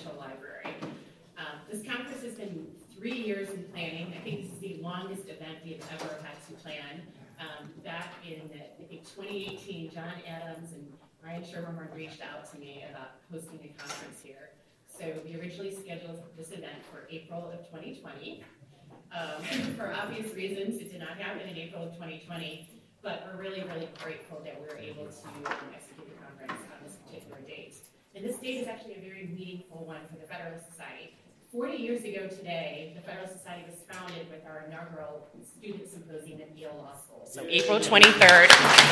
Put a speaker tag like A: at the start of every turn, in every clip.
A: Central Library. This conference has been 3 years in planning. I think this is the longest event we have ever had to plan. Back in, I think, 2018, John Adams and Ryan Shermerhorn reached out to me about hosting a conference here. So we originally scheduled this event for April of 2020. For obvious reasons, it did not happen in April of 2020, but we're really, really grateful that we were able to execute the conference on this particular date. And this date is actually a very meaningful one for the Federalist Society. 40 years ago today, the Federalist Society was founded with our inaugural student symposium at Yale Law School. So April 23rd.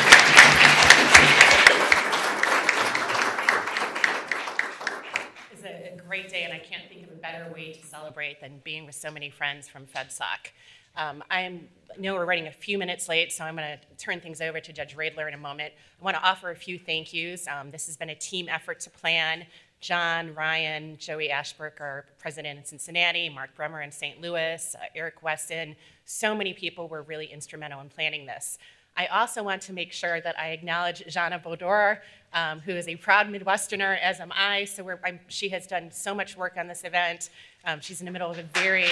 A: It's a great day, and I can't think of a better way to celebrate than being with so many friends from FedSoc. I know we're running a few minutes late, so I'm going to turn things over to Judge Radler in a moment. I want to offer a few thank yous. This has been a team effort to plan. John, Ryan, Joey Ashbrook, our president in Cincinnati, Mark Bremer in St. Louis, Eric Weston. So many people were really instrumental in planning this. I also want to make sure that I acknowledge Jana Bodor, who is a proud Midwesterner, as am I. So she has done so much work on this event. She's in the middle of a very...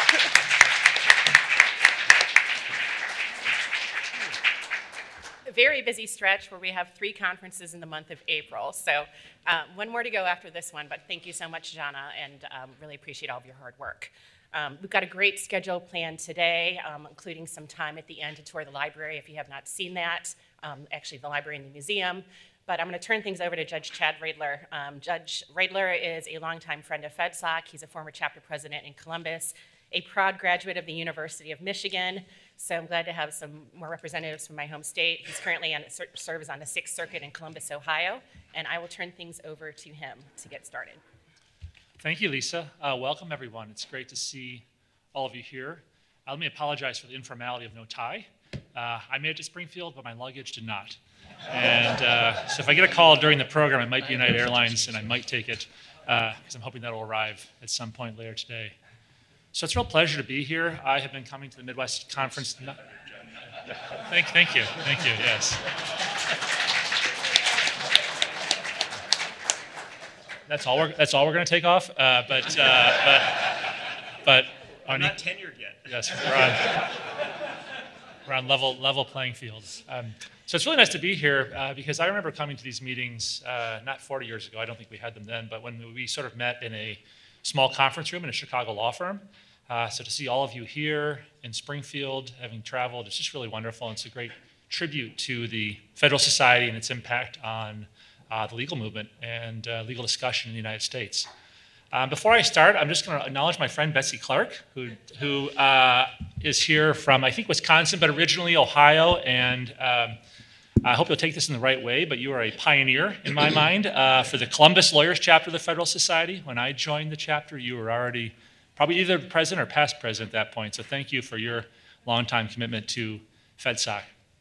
A: very busy stretch where we have 3 conferences in the month of April. So one more to go after this one, but thank you so much, Jana, and really appreciate all of your hard work. We've got a great schedule planned today, including some time at the end to tour the library if you have not seen that, actually the library and the museum. But I'm going to turn things over to Judge Chad Radler. Judge Radler is a longtime friend of FedSoc. He's a former chapter president in Columbus, a proud graduate of the University of Michigan. So I'm glad to have some more representatives from my home state. He's currently serves on the 6th Circuit in Columbus, Ohio, and I will turn things over to him to get started.
B: Thank you, Lisa. Welcome, everyone. It's great to see all of you here. Let me apologize for the informality of no tie. I made it to Springfield, but my luggage did not. And so if I get a call during the program, it might be United Airlines, and I might take it because I'm hoping that will arrive at some point later today. So it's a real pleasure to be here. I have been coming to the Midwest Conference. Thank you, yes. That's all we're going to take off. But
C: I'm not tenured yet.
B: Yes, we're on level playing fields. So it's really nice to be here because I remember coming to these meetings not 40 years ago. I don't think we had them then, but when we sort of met in a small conference room in a Chicago law firm. So to see all of you here in Springfield, having traveled, it's just really wonderful. And it's a great tribute to the Federalist Society and its impact on the legal movement and legal discussion in the United States. Before I start, I'm just going to acknowledge my friend Betsy Clark, who is here from, I think, Wisconsin, but originally Ohio. And I hope you'll take this in the right way, but you are a pioneer in my mind for the Columbus Lawyers Chapter of the Federalist Society. When I joined the chapter, you were already probably either president or past president at that point. So thank you for your longtime commitment to FedSoc.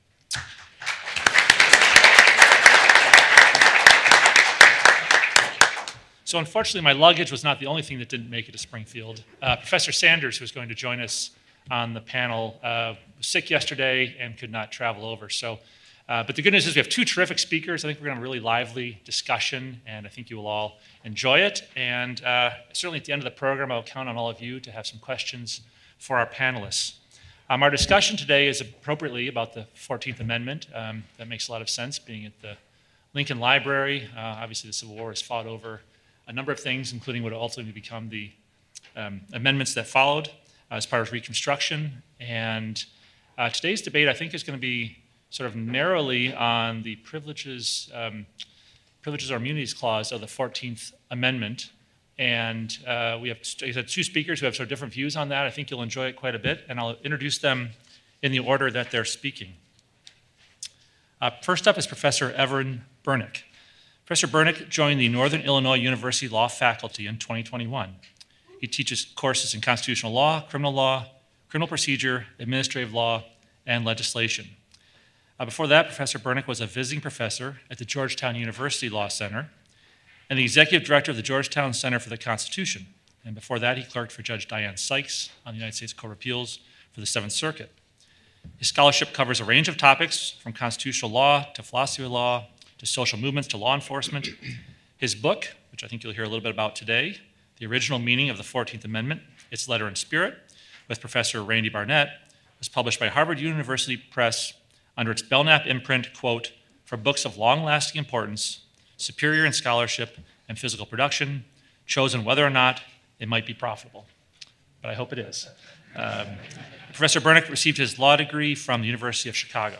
B: So unfortunately, my luggage was not the only thing that didn't make it to Springfield. Professor Sanders, who was going to join us on the panel, was sick yesterday and could not travel over. So, but the good news is we have 2 terrific speakers. I think we're going to have a really lively discussion, and I think you will all enjoy it. And certainly at the end of the program, I'll count on all of you to have some questions for our panelists. Our discussion today is appropriately about the 14th Amendment. That makes a lot of sense, being at the Lincoln Library. Obviously, the Civil War has fought over a number of things, including what ultimately become the amendments that followed as part of Reconstruction. And today's debate, I think, is going to be sort of narrowly on the privileges or immunities clause of the 14th Amendment. And we have 2 speakers who have sort of different views on that. I think you'll enjoy it quite a bit, and I'll introduce them in the order that they're speaking. First up is Professor Evan Bernick. Professor Bernick joined the Northern Illinois University Law faculty in 2021. He teaches courses in constitutional law, criminal procedure, administrative law, and legislation. Before that, Professor Bernick was a visiting professor at the Georgetown University Law Center and the executive director of the Georgetown Center for the Constitution. And before that, he clerked for Judge Diane Sykes on the United States Court of Appeals for the 7th Circuit. His scholarship covers a range of topics from constitutional law to philosophy of law to social movements to law enforcement. His book, which I think you'll hear a little bit about today, The Original Meaning of the 14th Amendment, Its Letter and Spirit, with Professor Randy Barnett, was published by Harvard University Press under its Belknap imprint, quote, for books of long-lasting importance, superior in scholarship and physical production, chosen whether or not it might be profitable. But I hope it is. Professor Bernick received his law degree from the University of Chicago.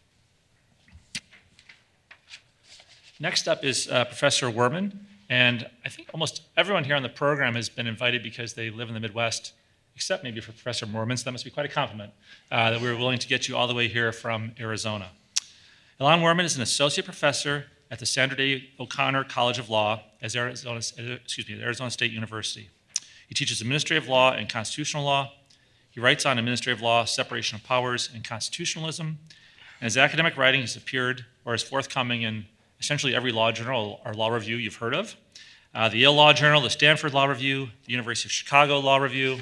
B: Next up is Professor Werman, and I think almost everyone here on the program has been invited because they live in the Midwest, except maybe for Professor Werman, so that must be quite a compliment that we were willing to get you all the way here from Arizona. Ilan Werman is an associate professor at the Sandra Day O'Connor College of Law at Arizona State University. He teaches administrative law and constitutional law. He writes on administrative law, separation of powers, and constitutionalism. And his academic writing has appeared or is forthcoming in essentially every law journal or law review you've heard of. The Yale Law Journal, the Stanford Law Review, the University of Chicago Law Review,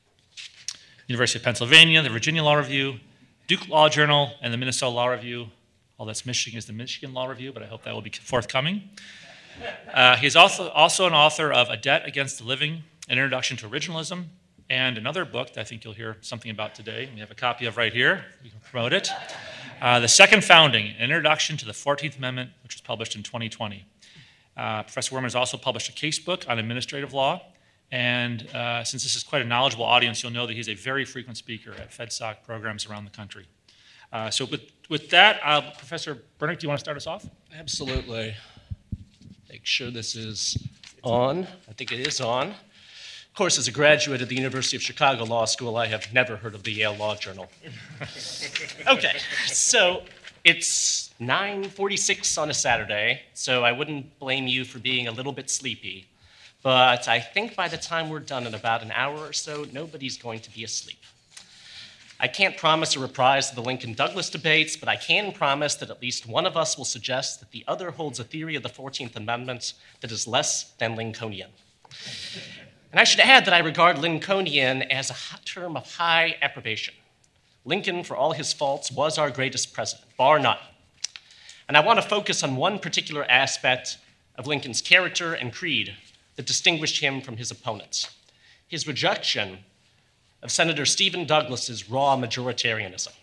B: University of Pennsylvania, the Virginia Law Review, Duke Law Journal, and the Minnesota Law Review. All that's Michigan is the Michigan Law Review, but I hope that will be forthcoming. He is also an author of A Debt Against the Living, An Introduction to Originalism, and another book that I think you'll hear something about today. We have a copy of right here. We can promote it. The Second Founding, An Introduction to the 14th Amendment, which was published in 2020. Professor Werman has also published a casebook on administrative law, and since this is quite a knowledgeable audience, you'll know that he's a very frequent speaker at FedSoc programs around the country. So with that, Professor Bernick, do you want to start us off?
C: Absolutely. Make sure this is on. I think it is on. Of course, as a graduate of the University of Chicago Law School, I have never heard of the Yale Law Journal. Okay, so it's 9:46 on a Saturday, so I wouldn't blame you for being a little bit sleepy. But I think by the time we're done in about an hour or so, nobody's going to be asleep. I can't promise a reprise of the Lincoln-Douglas debates, but I can promise that at least one of us will suggest that the other holds a theory of the 14th Amendment that is less than Lincolnian. And I should add that I regard Lincolnian as a term of high approbation. Lincoln, for all his faults, was our greatest president, bar none. And I want to focus on one particular aspect of Lincoln's character and creed that distinguished him from his opponents: his rejection of Senator Stephen Douglas's raw majoritarianism.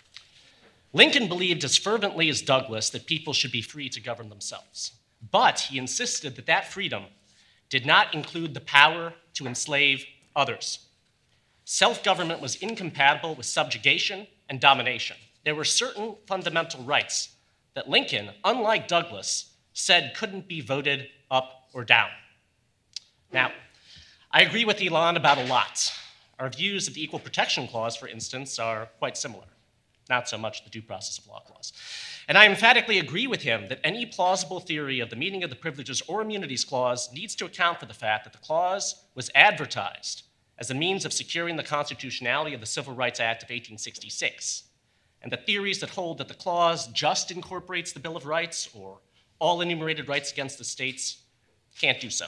C: Lincoln believed as fervently as Douglas that people should be free to govern themselves, but he insisted that that freedom did not include the power to enslave others. Self-government was incompatible with subjugation and domination. There were certain fundamental rights that Lincoln, unlike Douglas, said couldn't be voted up or down. Now, I agree with Ilan about a lot. Our views of the Equal Protection Clause, for instance, are quite similar. Not so much the Due Process of Law Clause. And I emphatically agree with him that any plausible theory of the meaning of the Privileges or Immunities Clause needs to account for the fact that the clause was advertised as a means of securing the constitutionality of the Civil Rights Act of 1866, and that theories that hold that the clause just incorporates the Bill of Rights or all enumerated rights against the states can't do so.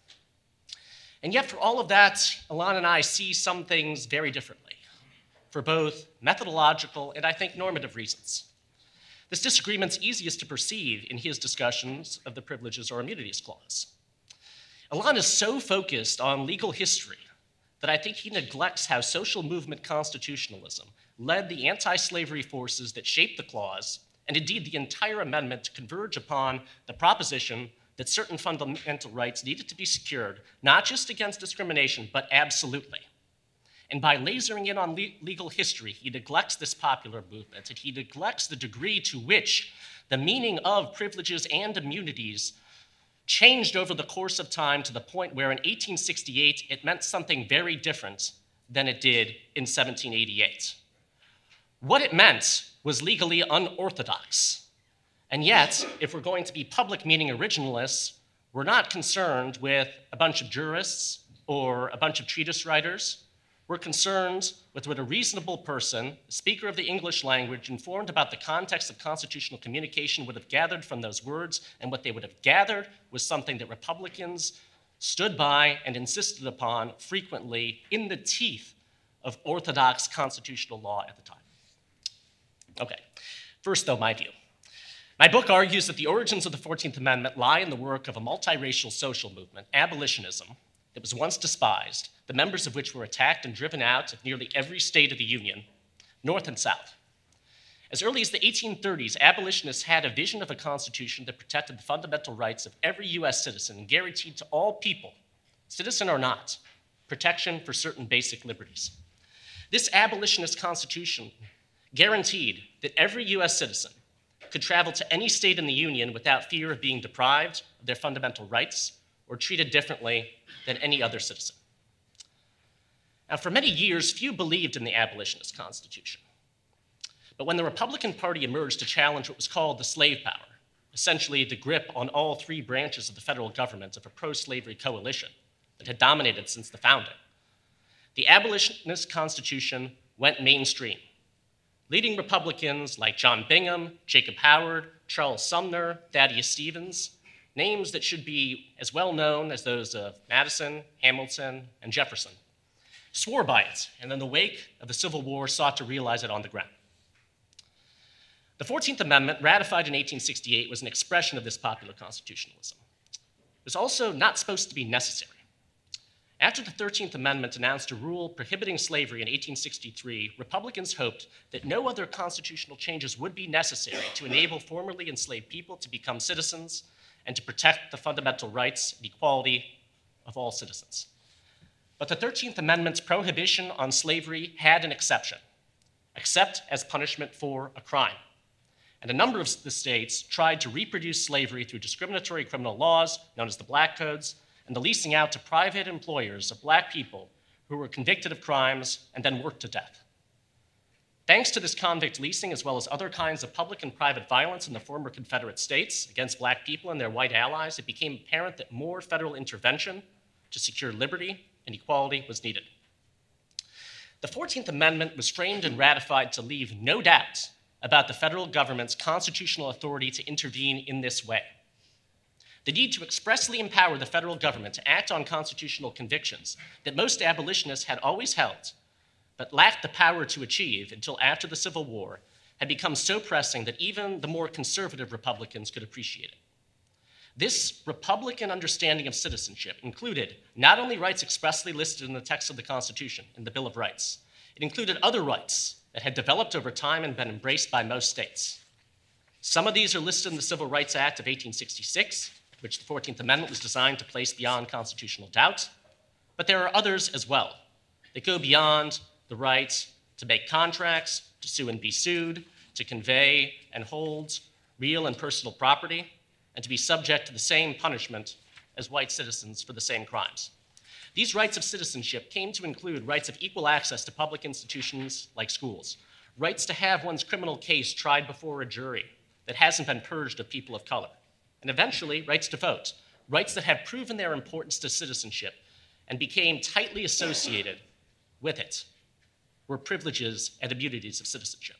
C: And yet, for all of that, Ilan and I see some things very differently, for both methodological and, I think, normative reasons. This disagreement's easiest to perceive in his discussions of the Privileges or Immunities Clause. Ilan is so focused on legal history that I think he neglects how social movement constitutionalism led the anti-slavery forces that shaped the clause, and indeed the entire amendment, to converge upon the proposition that certain fundamental rights needed to be secured, not just against discrimination, but absolutely. And by lasering in on legal history, he neglects this popular movement, and he neglects the degree to which the meaning of privileges and immunities changed over the course of time to the point where in 1868 it meant something very different than it did in 1788. What it meant was legally unorthodox. And yet, if we're going to be public meaning originalists, we're not concerned with a bunch of jurists or a bunch of treatise writers. We're concerned with what a reasonable person, a speaker of the English language, informed about the context of constitutional communication would have gathered from those words, and what they would have gathered was something that Republicans stood by and insisted upon frequently in the teeth of orthodox constitutional law at the time. Okay, first though, my view. My book argues that the origins of the 14th Amendment lie in the work of a multiracial social movement, abolitionism, that was once despised, the members of which were attacked and driven out of nearly every state of the Union, North and South. As early as the 1830s, abolitionists had a vision of a constitution that protected the fundamental rights of every US citizen and guaranteed to all people, citizen or not, protection for certain basic liberties. This abolitionist constitution guaranteed that every US citizen could travel to any state in the Union without fear of being deprived of their fundamental rights or treated differently than any other citizen. Now, for many years, few believed in the abolitionist constitution. But when the Republican Party emerged to challenge what was called the slave power, essentially the grip on all three branches of the federal government of a pro-slavery coalition that had dominated since the founding, the abolitionist constitution went mainstream, leading Republicans like John Bingham, Jacob Howard, Charles Sumner, Thaddeus Stevens, names that should be as well known as those of Madison, Hamilton, and Jefferson, swore by it, and in the wake of the Civil War sought to realize it on the ground. The 14th Amendment, ratified in 1868, was an expression of this popular constitutionalism. It was also not supposed to be necessary. After the 13th Amendment announced a rule prohibiting slavery in 1863, Republicans hoped that no other constitutional changes would be necessary to enable formerly enslaved people to become citizens and to protect the fundamental rights and equality of all citizens. But the 13th Amendment's prohibition on slavery had an exception, except as punishment for a crime. And a number of the states tried to reproduce slavery through discriminatory criminal laws, known as the Black Codes, and the leasing out to private employers of Black people who were convicted of crimes and then worked to death. Thanks to this convict leasing, as well as other kinds of public and private violence in the former Confederate states against Black people and their white allies, it became apparent that more federal intervention to secure liberty and equality was needed. The 14th Amendment was framed and ratified to leave no doubt about the federal government's constitutional authority to intervene in this way. The need to expressly empower the federal government to act on constitutional convictions that most abolitionists had always held, but lacked the power to achieve until after the Civil War, had become so pressing that even the more conservative Republicans could appreciate it. This Republican understanding of citizenship included not only rights expressly listed in the text of the Constitution, in the Bill of Rights, it included other rights that had developed over time and been embraced by most states. Some of these are listed in the Civil Rights Act of 1866, which the 14th Amendment was designed to place beyond constitutional doubt, but there are others as well that go beyond the right to make contracts, to sue and be sued, to convey and hold real and personal property, and to be subject to the same punishment as white citizens for the same crimes. These rights of citizenship came to include rights of equal access to public institutions like schools, rights to have one's criminal case tried before a jury that hasn't been purged of people of color, and eventually rights to vote, rights that have proven their importance to citizenship and became tightly associated with it, were privileges and immunities of citizenship.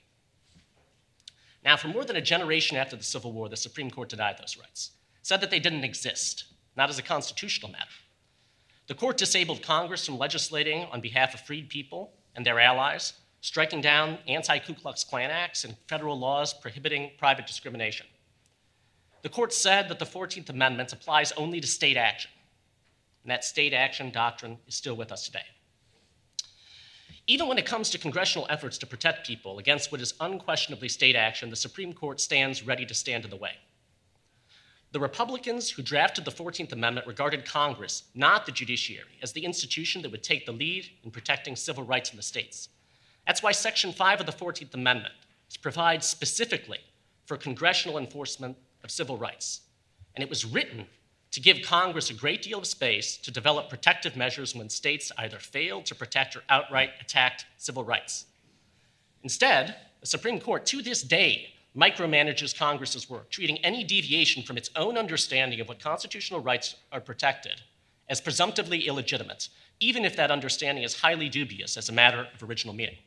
C: Now, for more than a generation after the Civil War, the Supreme Court denied those rights, said that they didn't exist, not as a constitutional matter. The court disabled Congress from legislating on behalf of freed people and their allies, striking down anti-Ku Klux Klan acts and federal laws prohibiting private discrimination. The court said that the 14th Amendment applies only to state action, and that state action doctrine is still with us today. Even when it comes to congressional efforts to protect people against what is unquestionably state action, the Supreme Court stands ready to stand in the way. The Republicans who drafted the 14th Amendment regarded Congress, not the judiciary, as the institution that would take the lead in protecting civil rights in the states. That's why Section 5 of the 14th Amendment provides specifically for congressional enforcement of civil rights. And it was written to give Congress a great deal of space to develop protective measures when states either failed to protect or outright attacked civil rights. Instead, the Supreme Court, to this day, micromanages Congress's work, treating any deviation from its own understanding of what constitutional rights are protected as presumptively illegitimate, even if that understanding is highly dubious as a matter of original meaning.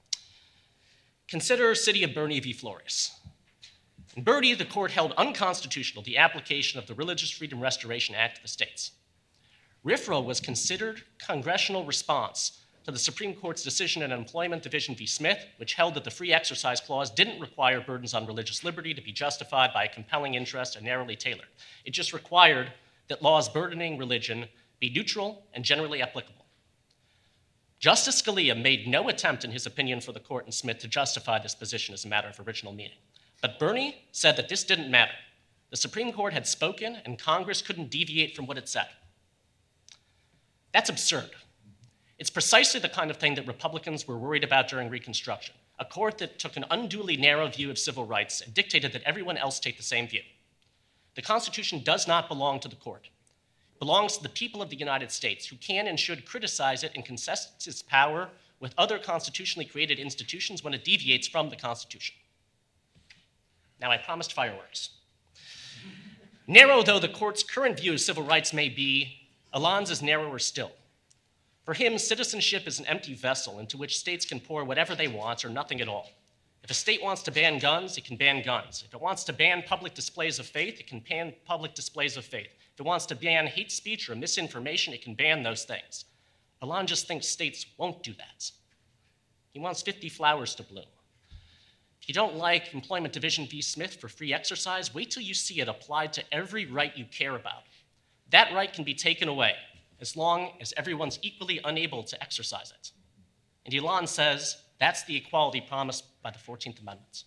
C: Consider City of Bernie v. Flores. In Bernie, the court held unconstitutional the application of the Religious Freedom Restoration Act to the states. RFRA was considered congressional response to the Supreme Court's decision in Employment Division v. Smith, which held that the Free Exercise Clause didn't require burdens on religious liberty to be justified by a compelling interest and narrowly tailored. It just required that laws burdening religion be neutral and generally applicable. Justice Scalia made no attempt in his opinion for the court in Smith to justify this position as a matter of original meaning. But Bernie said that this didn't matter. The Supreme Court had spoken, and Congress couldn't deviate from what it said. That's absurd. It's precisely the kind of thing that Republicans were worried about during Reconstruction, a court that took an unduly narrow view of civil rights and dictated that everyone else take the same view. The Constitution does not belong to the court. It belongs to the people of the United States, who can and should criticize it and contest its power with other constitutionally created institutions when it deviates from the Constitution. Now, I promised fireworks. Narrow though the court's current view of civil rights may be, Alon's is narrower still. For him, citizenship is an empty vessel into which states can pour whatever they want or nothing at all. If a state wants to ban guns, it can ban guns. If it wants to ban public displays of faith, it can ban public displays of faith. If it wants to ban hate speech or misinformation, it can ban those things. Alon just thinks states won't do that. He wants 50 flowers to bloom. If you don't like Employment Division v. Smith for free exercise, wait till you see it applied to every right you care about. That right can be taken away as long as everyone's equally unable to exercise it. And Alon says that's the equality promised by the 14th Amendment.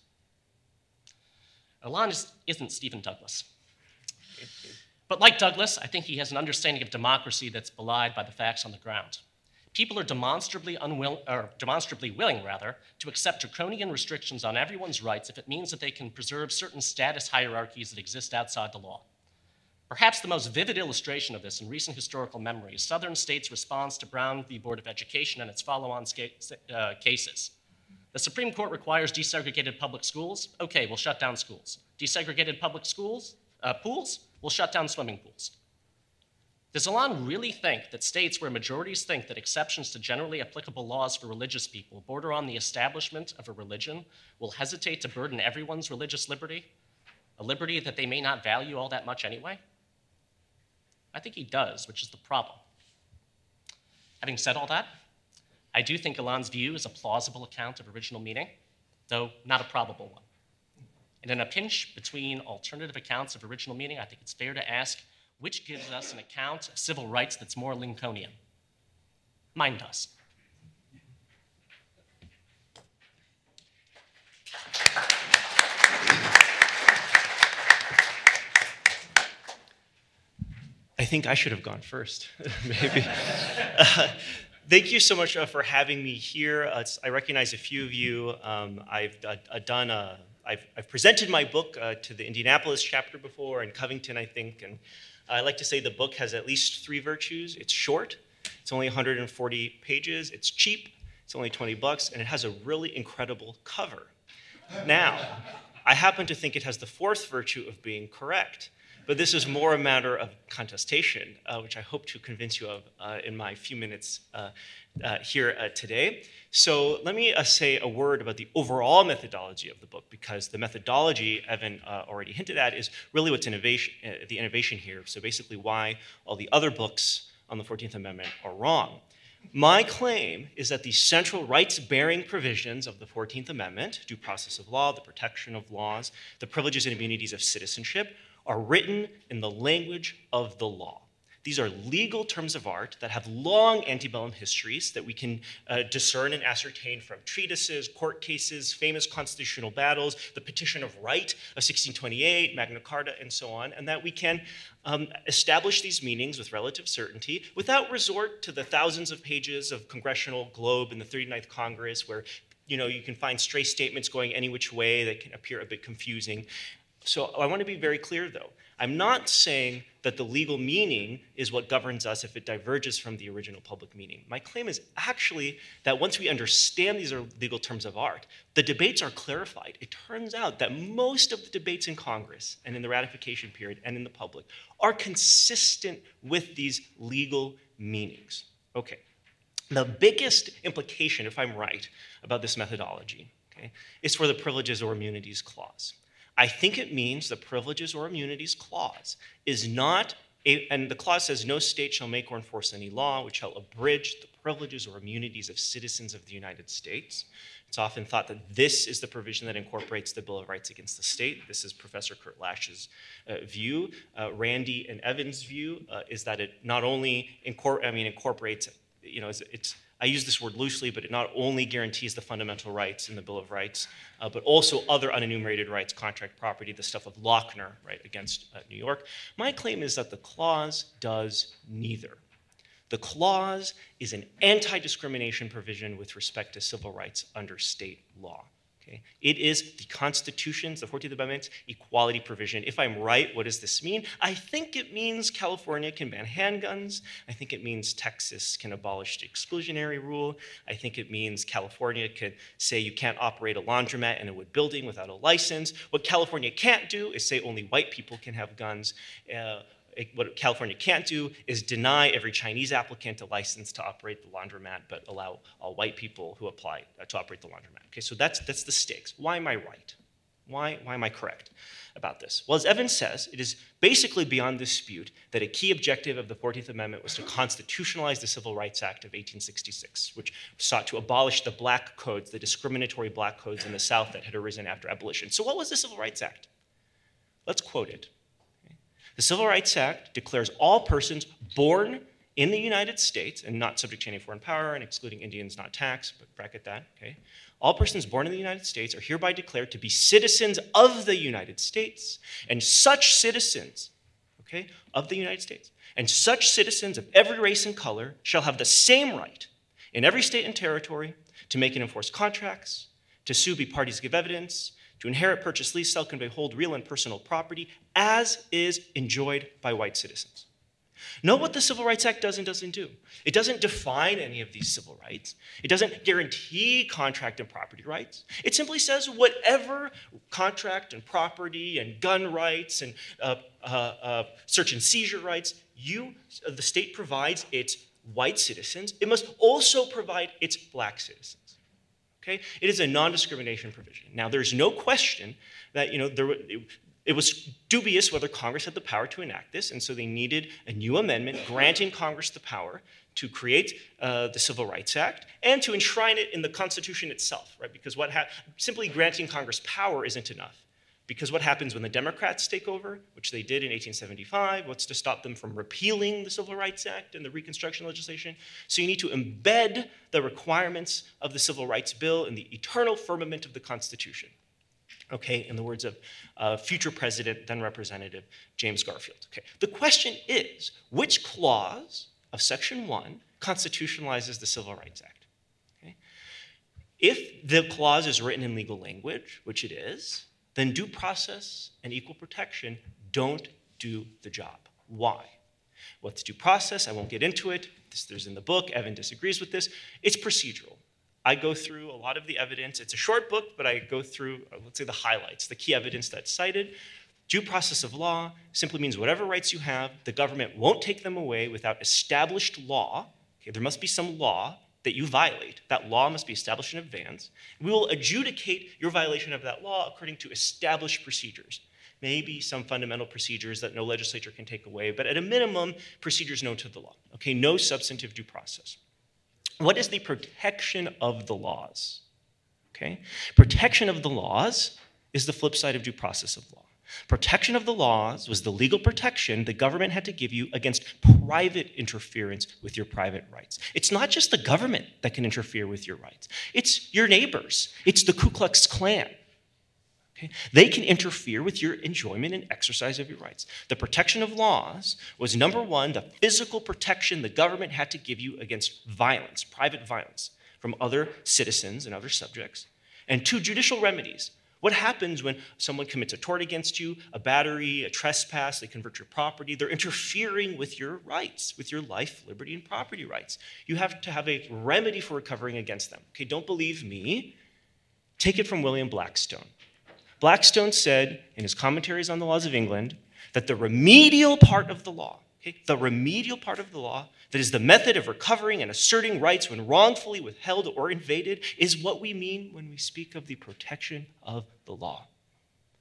C: Alon isn't Stephen Douglas. But like Douglas, I think he has an understanding of democracy that's belied by the facts on the ground. People are demonstrably willing to accept draconian restrictions on everyone's rights if it means that they can preserve certain status hierarchies that exist outside the law. Perhaps the most vivid illustration of this in recent historical memory is Southern States' response to Brown v. Board of Education and its follow-on cases. The Supreme Court requires desegregated public schools. Okay, we'll shut down schools. Desegregated public schools, pools, we'll shut down swimming pools. Does Alon really think that states where majorities think that exceptions to generally applicable laws for religious people border on the establishment of a religion will hesitate to burden everyone's religious liberty, a liberty that they may not value all that much anyway? I think he does, which is the problem. Having said all that, I do think Alon's view is a plausible account of original meaning, though not a probable one. And in a pinch between alternative accounts of original meaning, I think it's fair to ask, which gives us an account of civil rights that's more Lincolnian? Mine does.
D: I think I should have gone first, maybe. Thank you so much for having me here. I recognize a few of you. I've presented my book to the Indianapolis chapter before, and Covington, I think, and I like to say the book has at least 3 virtues. It's short, it's only 140 pages, it's cheap, it's only $20, and it has a really incredible cover. Now, I happen to think it has the 4th virtue of being correct, but this is more a matter of contestation, which I hope to convince you of in my few minutes here today. So let me say a word about the overall methodology of the book, because the methodology Evan already hinted at is really what's the innovation here. So basically why all the other books on the 14th Amendment are wrong. My claim is that the central rights-bearing provisions of the 14th Amendment, due process of law, the protection of laws, the privileges and immunities of citizenship, are written in the language of the law. These are legal terms of art that have long antebellum histories that we can discern and ascertain from treatises, court cases, famous constitutional battles, the Petition of Right of 1628, Magna Carta, and so on, and that we can establish these meanings with relative certainty without resort to the thousands of pages of Congressional Globe in the 39th Congress where you can find stray statements going any which way that can appear a bit confusing. So I want to be very clear, though. I'm not saying that the legal meaning is what governs us if it diverges from the original public meaning. My claim is actually that once we understand these are legal terms of art, the debates are clarified. It turns out that most of the debates in Congress and in the ratification period and in the public are consistent with these legal meanings. Okay. The biggest implication, if I'm right, about this methodology, is for the Privileges or Immunities Clause. I think it means the Privileges or Immunities Clause is not And the clause says, no state shall make or enforce any law which shall abridge the privileges or immunities of citizens of the United States. It's often thought that this is the provision that incorporates the Bill of Rights against the state. This is Professor Kurt Lash's view. Randy and Evans' view is that it not only incorporates, I use this word loosely, but it not only guarantees the fundamental rights in the Bill of Rights, but also other unenumerated rights, contract property, the stuff of Lochner, right, against New York. My claim is that the clause does neither. The clause is an anti-discrimination provision with respect to civil rights under state law. Okay? It is the Constitution's, the 14th Amendment's equality provision. If I'm right, what does this mean? I think it means California can ban handguns. I think it means Texas can abolish the exclusionary rule. I think it means California could say you can't operate a laundromat in a wood building without a license. What California can't do is say only white people can have guns. What California can't do is deny every Chinese applicant a license to operate the laundromat, but allow all white people who apply to operate the laundromat. Okay, so that's the stakes. Why am I right? Why am I correct about this? Well, as Evans says, it is basically beyond dispute that a key objective of the 14th Amendment was to constitutionalize the Civil Rights Act of 1866, which sought to abolish the black codes, the discriminatory black codes in the South that had arisen after abolition. So what was the Civil Rights Act? Let's quote it. The Civil Rights Act declares all persons born in the United States and not subject to any foreign power and excluding Indians not taxed, but bracket that, okay? All persons born in the United States are hereby declared to be citizens of the United States, and such citizens, okay, of the United States, and such citizens of every race and color shall have the same right in every state and territory to make and enforce contracts, to sue, be parties, give evidence, to inherit, purchase, lease, sell, convey, hold real and personal property as is enjoyed by white citizens. Note what the Civil Rights Act does and doesn't do. It doesn't define any of these civil rights. It doesn't guarantee contract and property rights. It simply says whatever contract and property and gun rights and search and seizure rights the state provides its white citizens, it must also provide its black citizens. Okay? It is a non-discrimination provision. Now, there's no question that it was dubious whether Congress had the power to enact this, and so they needed a new amendment granting Congress the power to create the Civil Rights Act and to enshrine it in the Constitution itself, right? Because simply granting Congress power isn't enough. Because what happens when the Democrats take over, which they did in 1875, what's to stop them from repealing the Civil Rights Act and the Reconstruction legislation? So you need to embed the requirements of the Civil Rights Bill in the eternal firmament of the Constitution. Okay, in the words of future President, then Representative James Garfield. Okay, the question is, which clause of Section 1 constitutionalizes the Civil Rights Act? Okay? If the clause is written in legal language, which it is, then due process and equal protection don't do the job. Why? What's due process? I won't get into it. There's in the book. Evan disagrees with this. It's procedural. I go through a lot of the evidence. It's a short book, but I go through, let's say, the highlights, the key evidence that's cited. Due process of law simply means whatever rights you have, the government won't take them away without established law. Okay, there must be some law that you violate. That law must be established in advance. We will adjudicate your violation of that law according to established procedures. Maybe some fundamental procedures that no legislature can take away, but at a minimum, procedures known to the law. Okay, no substantive due process. What is the protection of the laws? Okay, protection of the laws is the flip side of due process of law. Protection of the laws was the legal protection the government had to give you against private interference with your private rights. It's not just the government that can interfere with your rights. It's your neighbors. It's the Ku Klux Klan. Okay? They can interfere with your enjoyment and exercise of your rights. The protection of laws was, number one, the physical protection the government had to give you against violence, private violence, from other citizens and other subjects. And two, judicial remedies. What happens when someone commits a tort against you, a battery, a trespass, they convert your property? They're interfering with your rights, with your life, liberty, and property rights. You have to have a remedy for recovering against them. Okay, don't believe me. Take it from William Blackstone. Blackstone said in his commentaries on the laws of England that the remedial part of the law, okay, the remedial part of the law, that is the method of recovering and asserting rights when wrongfully withheld or invaded, is what we mean when we speak of the protection of the law.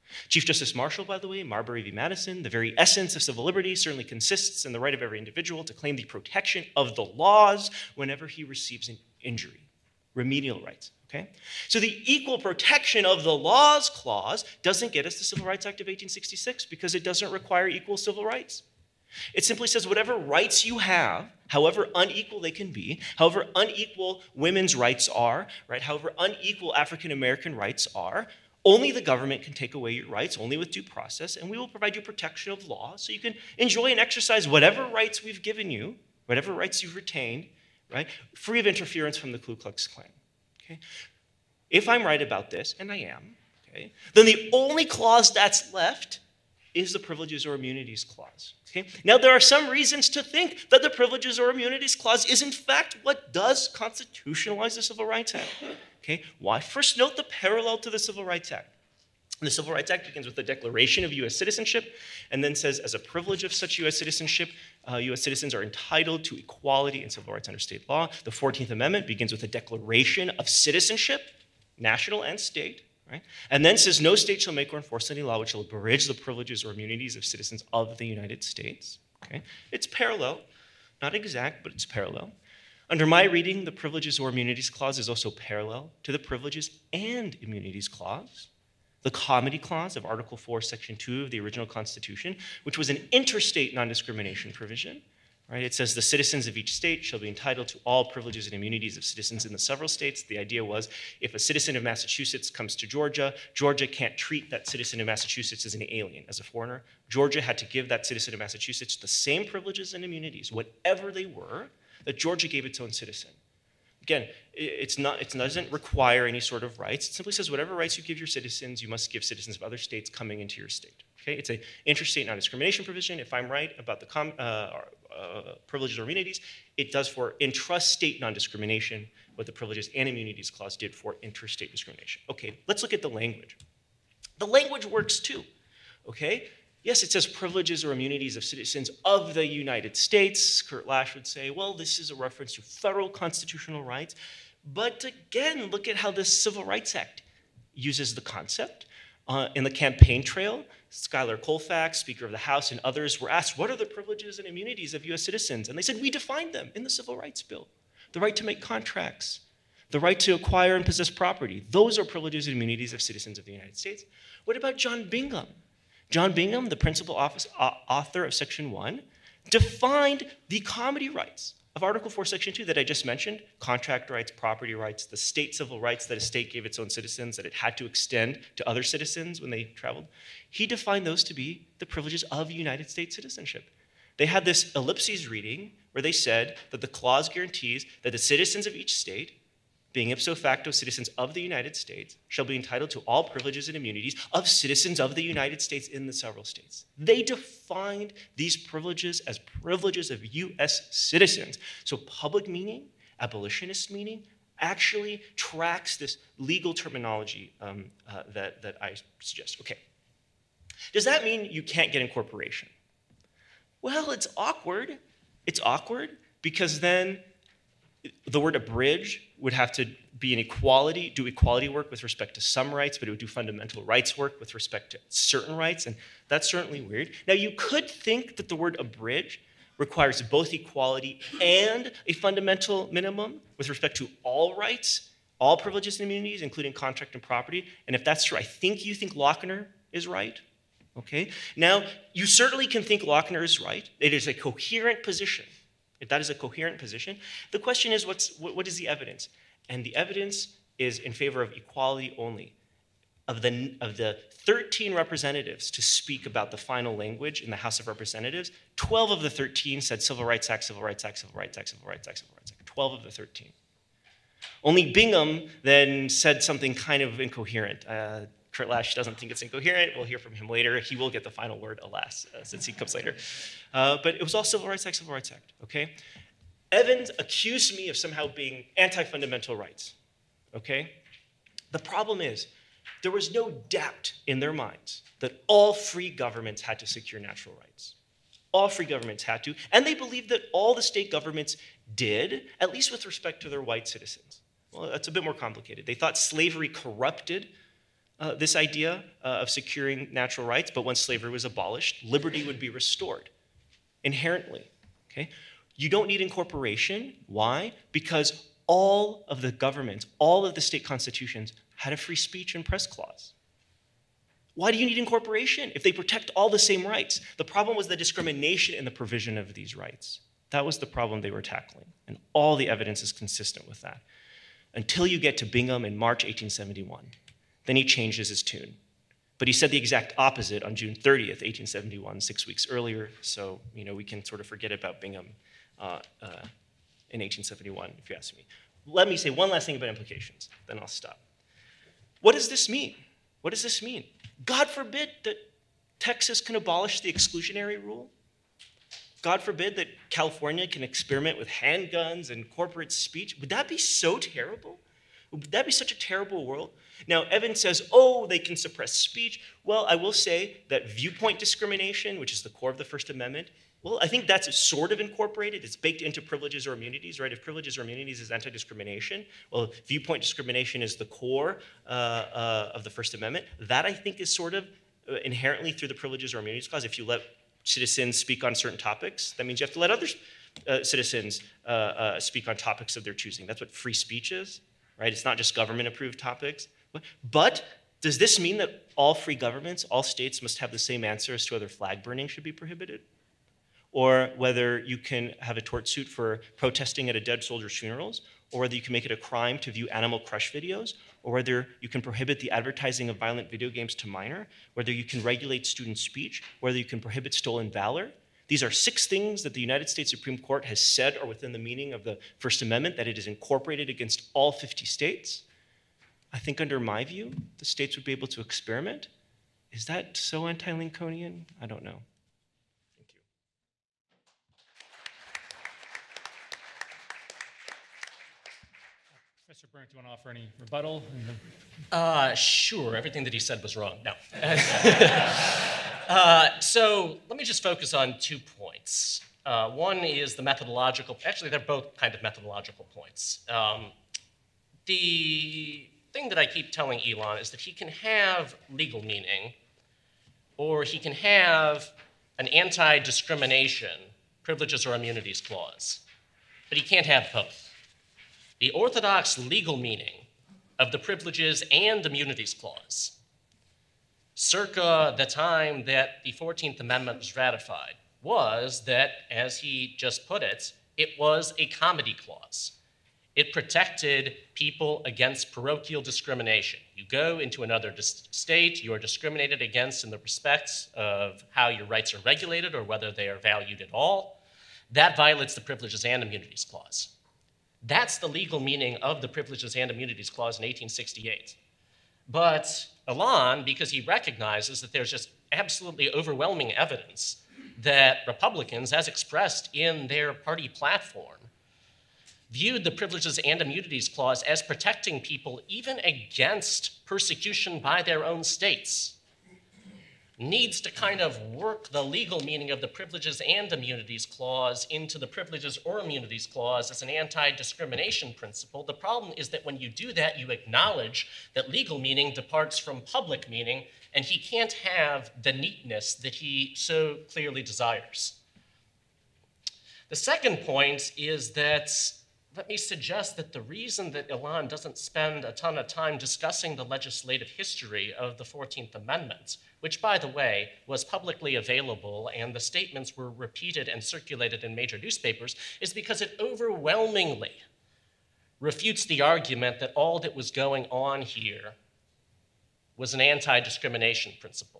D: Chief Justice Marshall, by the way, Marbury v. Madison, the very essence of civil liberty certainly consists in the right of every individual to claim the protection of the laws whenever he receives an injury. Remedial rights, okay? So the equal protection of the laws clause doesn't get us the Civil Rights Act of 1866 because it doesn't require equal civil rights. It simply says whatever rights you have, however unequal they can be, however unequal women's rights are, right? However unequal African American rights are, only the government can take away your rights, only with due process, and we will provide you protection of law so you can enjoy and exercise whatever rights we've given you, whatever rights you've retained, right, free of interference from the Ku Klux Klan. Okay? If I'm right about this, and I am, okay, then the only clause that's left is the Privileges or Immunities Clause. Okay? Now, there are some reasons to think that the Privileges or Immunities Clause is, in fact, what does constitutionalize the Civil Rights Act. Okay? Why? First, note the parallel to the Civil Rights Act. The Civil Rights Act begins with the Declaration of U.S. Citizenship and then says, as a privilege of such U.S. citizenship, U.S. citizens are entitled to equality in civil rights under state law. The 14th Amendment begins with a declaration of citizenship, national and state, right? And then says, no state shall make or enforce any law which shall abridge the privileges or immunities of citizens of the United States. Okay? It's parallel, not exact, but it's parallel. Under my reading, the Privileges or Immunities Clause is also parallel to the Privileges and Immunities Clause, the Comity Clause of Article 4, Section 2 of the original Constitution, which was an interstate non-discrimination provision. Right? It says the citizens of each state shall be entitled to all privileges and immunities of citizens in the several states. The idea was if a citizen of Massachusetts comes to Georgia, Georgia can't treat that citizen of Massachusetts as an alien, as a foreigner. Georgia had to give that citizen of Massachusetts the same privileges and immunities, whatever they were, that Georgia gave its own citizen. Again, it doesn't require any sort of rights. It simply says whatever rights you give your citizens, you must give citizens of other states coming into your state. Okay? It's an interstate non-discrimination provision. If I'm right about the privileges or immunities, it does for intrastate non-discrimination what the Privileges and Immunities Clause did for interstate discrimination. Okay, let's look at the language. The language works too, okay? Yes, it says privileges or immunities of citizens of the United States. Kurt Lash would say, well, this is a reference to federal constitutional rights. But again, look at how the Civil Rights Act uses the concept. In the campaign trail, Schuyler Colfax, Speaker of the House, and others were asked, what are the privileges and immunities of US citizens? And they said, we defined them in the Civil Rights Bill. The right to make contracts, the right to acquire and possess property. Those are privileges and immunities of citizens of the United States. What about John Bingham? John Bingham, the principal author of Section 1, defined the comity rights of Article 4, Section 2 that I just mentioned, contract rights, property rights, the state civil rights that a state gave its own citizens, that it had to extend to other citizens when they traveled. He defined those to be the privileges of United States citizenship. They had this ellipses reading where they said that the clause guarantees that the citizens of each state, being ipso facto citizens of the United States, shall be entitled to all privileges and immunities of citizens of the United States in the several states. They defined these privileges as privileges of US citizens. So public meaning, abolitionist meaning, actually tracks this legal terminology that I suggest. Okay. Does that mean you can't get incorporation? Well, it's awkward. It's awkward because then the word abridge would have to be an equality, do equality work with respect to some rights, but it would do fundamental rights work with respect to certain rights, and that's certainly weird. Now, you could think that the word abridge requires both equality and a fundamental minimum with respect to all rights, all privileges and immunities, including contract and property, and if that's true, I think you think Lochner is right, okay? Now, you certainly can think Lochner is right. It is a coherent position. If that is a coherent position, the question is what is the evidence? And the evidence is in favor of equality only. Of the 13 representatives to speak about the final language in the House of Representatives, 12 of the 13 said Civil Rights Act, Civil Rights Act, Civil Rights Act, Civil Rights Act, Civil Rights Act. 12 of the 13. Only Bingham then said something kind of incoherent. Kurt Lash doesn't think it's incoherent. We'll hear from him later. He will get the final word, alas, since he comes later. But it was all Civil Rights Act, Civil Rights Act, okay? Evans accused me of somehow being anti-fundamental rights, okay? The problem is, there was no doubt in their minds that all free governments had to secure natural rights. All free governments had to, and they believed that all the state governments did, at least with respect to their white citizens. Well, that's a bit more complicated. They thought slavery corrupted this idea of securing natural rights, but once slavery was abolished, liberty would be restored inherently. Okay? You don't need incorporation. Why? Because all of the governments, all of the state constitutions had a free speech and press clause. Why do you need incorporation if they protect all the same rights? The problem was the discrimination in the provision of these rights. That was the problem they were tackling, and all the evidence is consistent with that. Until you get to Bingham in March 1871. Then he changes his tune. But he said the exact opposite on June 30th, 1871, 6 weeks earlier, so we can sort of forget about Bingham in 1871, if you ask me. Let me say one last thing about implications, then I'll stop. What does this mean? What does this mean? God forbid that Texas can abolish the exclusionary rule. God forbid that California can experiment with handguns and corporate speech. Would that be so terrible? Would that be such a terrible world? Now, Evan says, oh, they can suppress speech. Well, I will say that viewpoint discrimination, which is the core of the First Amendment, well, I think that's sort of incorporated. It's baked into privileges or immunities, right? If privileges or immunities is anti-discrimination, well, viewpoint discrimination is the core of the First Amendment. That, I think, is sort of inherently through the privileges or immunities clause. If you let citizens speak on certain topics, that means you have to let other citizens speak on topics of their choosing. That's what free speech is, right? It's not just government-approved topics. But does this mean that all free governments, all states must have the same answer as to whether flag burning should be prohibited? Or whether you can have a tort suit for protesting at a dead soldier's funerals, or whether you can make it a crime to view Animal Crush videos, or whether you can prohibit the advertising of violent video games to minor, whether you can regulate student speech, whether you can prohibit stolen valor. These are 6 things that the United States Supreme Court has said are within the meaning of the First Amendment, that it is incorporated against all 50 states. I think under my view, the states would be able to experiment. Is that so anti-Lincolnian? I don't know. Thank you.
B: Professor Berndt, do you want to offer any rebuttal?
C: Sure. Everything that he said was wrong. No. So let me just focus on 2 points. One is the methodological. Actually, they're both kind of methodological points. The thing that I keep telling Elon is that he can have legal meaning, or he can have an anti-discrimination privileges or immunities clause, but he can't have both. The orthodox legal meaning of the privileges and immunities clause, circa the time that the 14th Amendment was ratified, was that, as he just put it, it was a comity clause. It protected people against parochial discrimination. You go into another state, you are discriminated against in the respects of how your rights are regulated or whether they are valued at all. That violates the Privileges and Immunities Clause. That's the legal meaning of the Privileges and Immunities Clause in 1868. But Elan, because he recognizes that there's just absolutely overwhelming evidence that Republicans, as expressed in their party platform, viewed the Privileges and Immunities Clause as protecting people even against persecution by their own states, needs to kind of work the legal meaning of the Privileges and Immunities Clause into the Privileges or Immunities Clause as an anti-discrimination principle. The problem is that when you do that, you acknowledge that legal meaning departs from public meaning, and he can't have the neatness that he so clearly desires. The second point is that let me suggest that the reason that Elan doesn't spend a ton of time discussing the legislative history of the 14th Amendment, which, by the way, was publicly available and the statements were repeated and circulated in major newspapers, is because it overwhelmingly refutes the argument that all that was going on here was an anti-discrimination principle.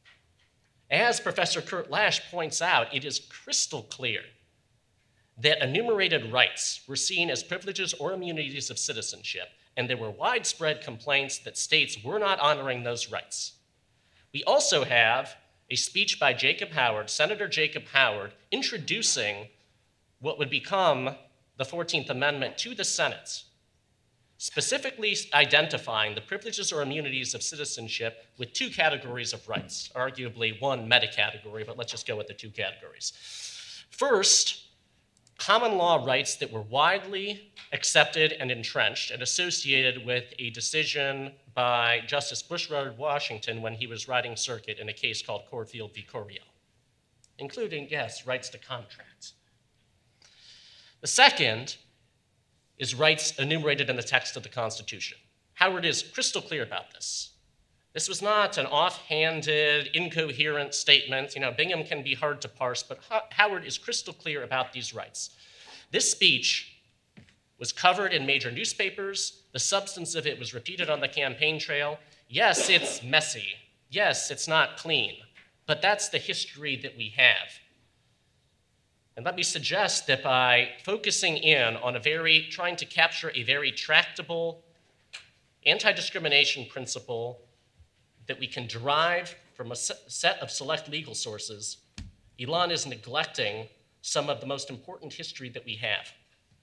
C: As Professor Kurt Lash points out, it is crystal clear that enumerated rights were seen as privileges or immunities of citizenship, and there were widespread complaints that states were not honoring those rights. We also have a speech by Jacob Howard, Senator Jacob Howard, introducing what would become the 14th Amendment to the Senate, specifically identifying the privileges or immunities of citizenship with 2 categories of rights, arguably one meta-category, but let's just go with the 2 categories. First, common law rights that were widely accepted and entrenched and associated with a decision by Justice Bushrod Washington when he was riding circuit in a case called Corfield v. Coryell, including, yes, rights to contracts. The second is rights enumerated in the text of the Constitution. Howard is crystal clear about this. This was not an offhanded, incoherent statement. Bingham can be hard to parse, but Howard is crystal clear about these rights. This speech was covered in major newspapers. The substance of it was repeated on the campaign trail. Yes, it's messy. Yes, it's not clean. But that's the history that we have. And let me suggest that by focusing in on trying to capture a very tractable anti-discrimination principle that we can derive from a set of select legal sources, Elon is neglecting some of the most important history that we have.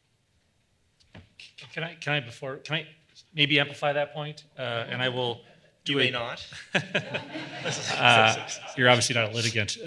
B: Can I maybe amplify that point? And I will do
D: You may not.
B: You're obviously not a litigant.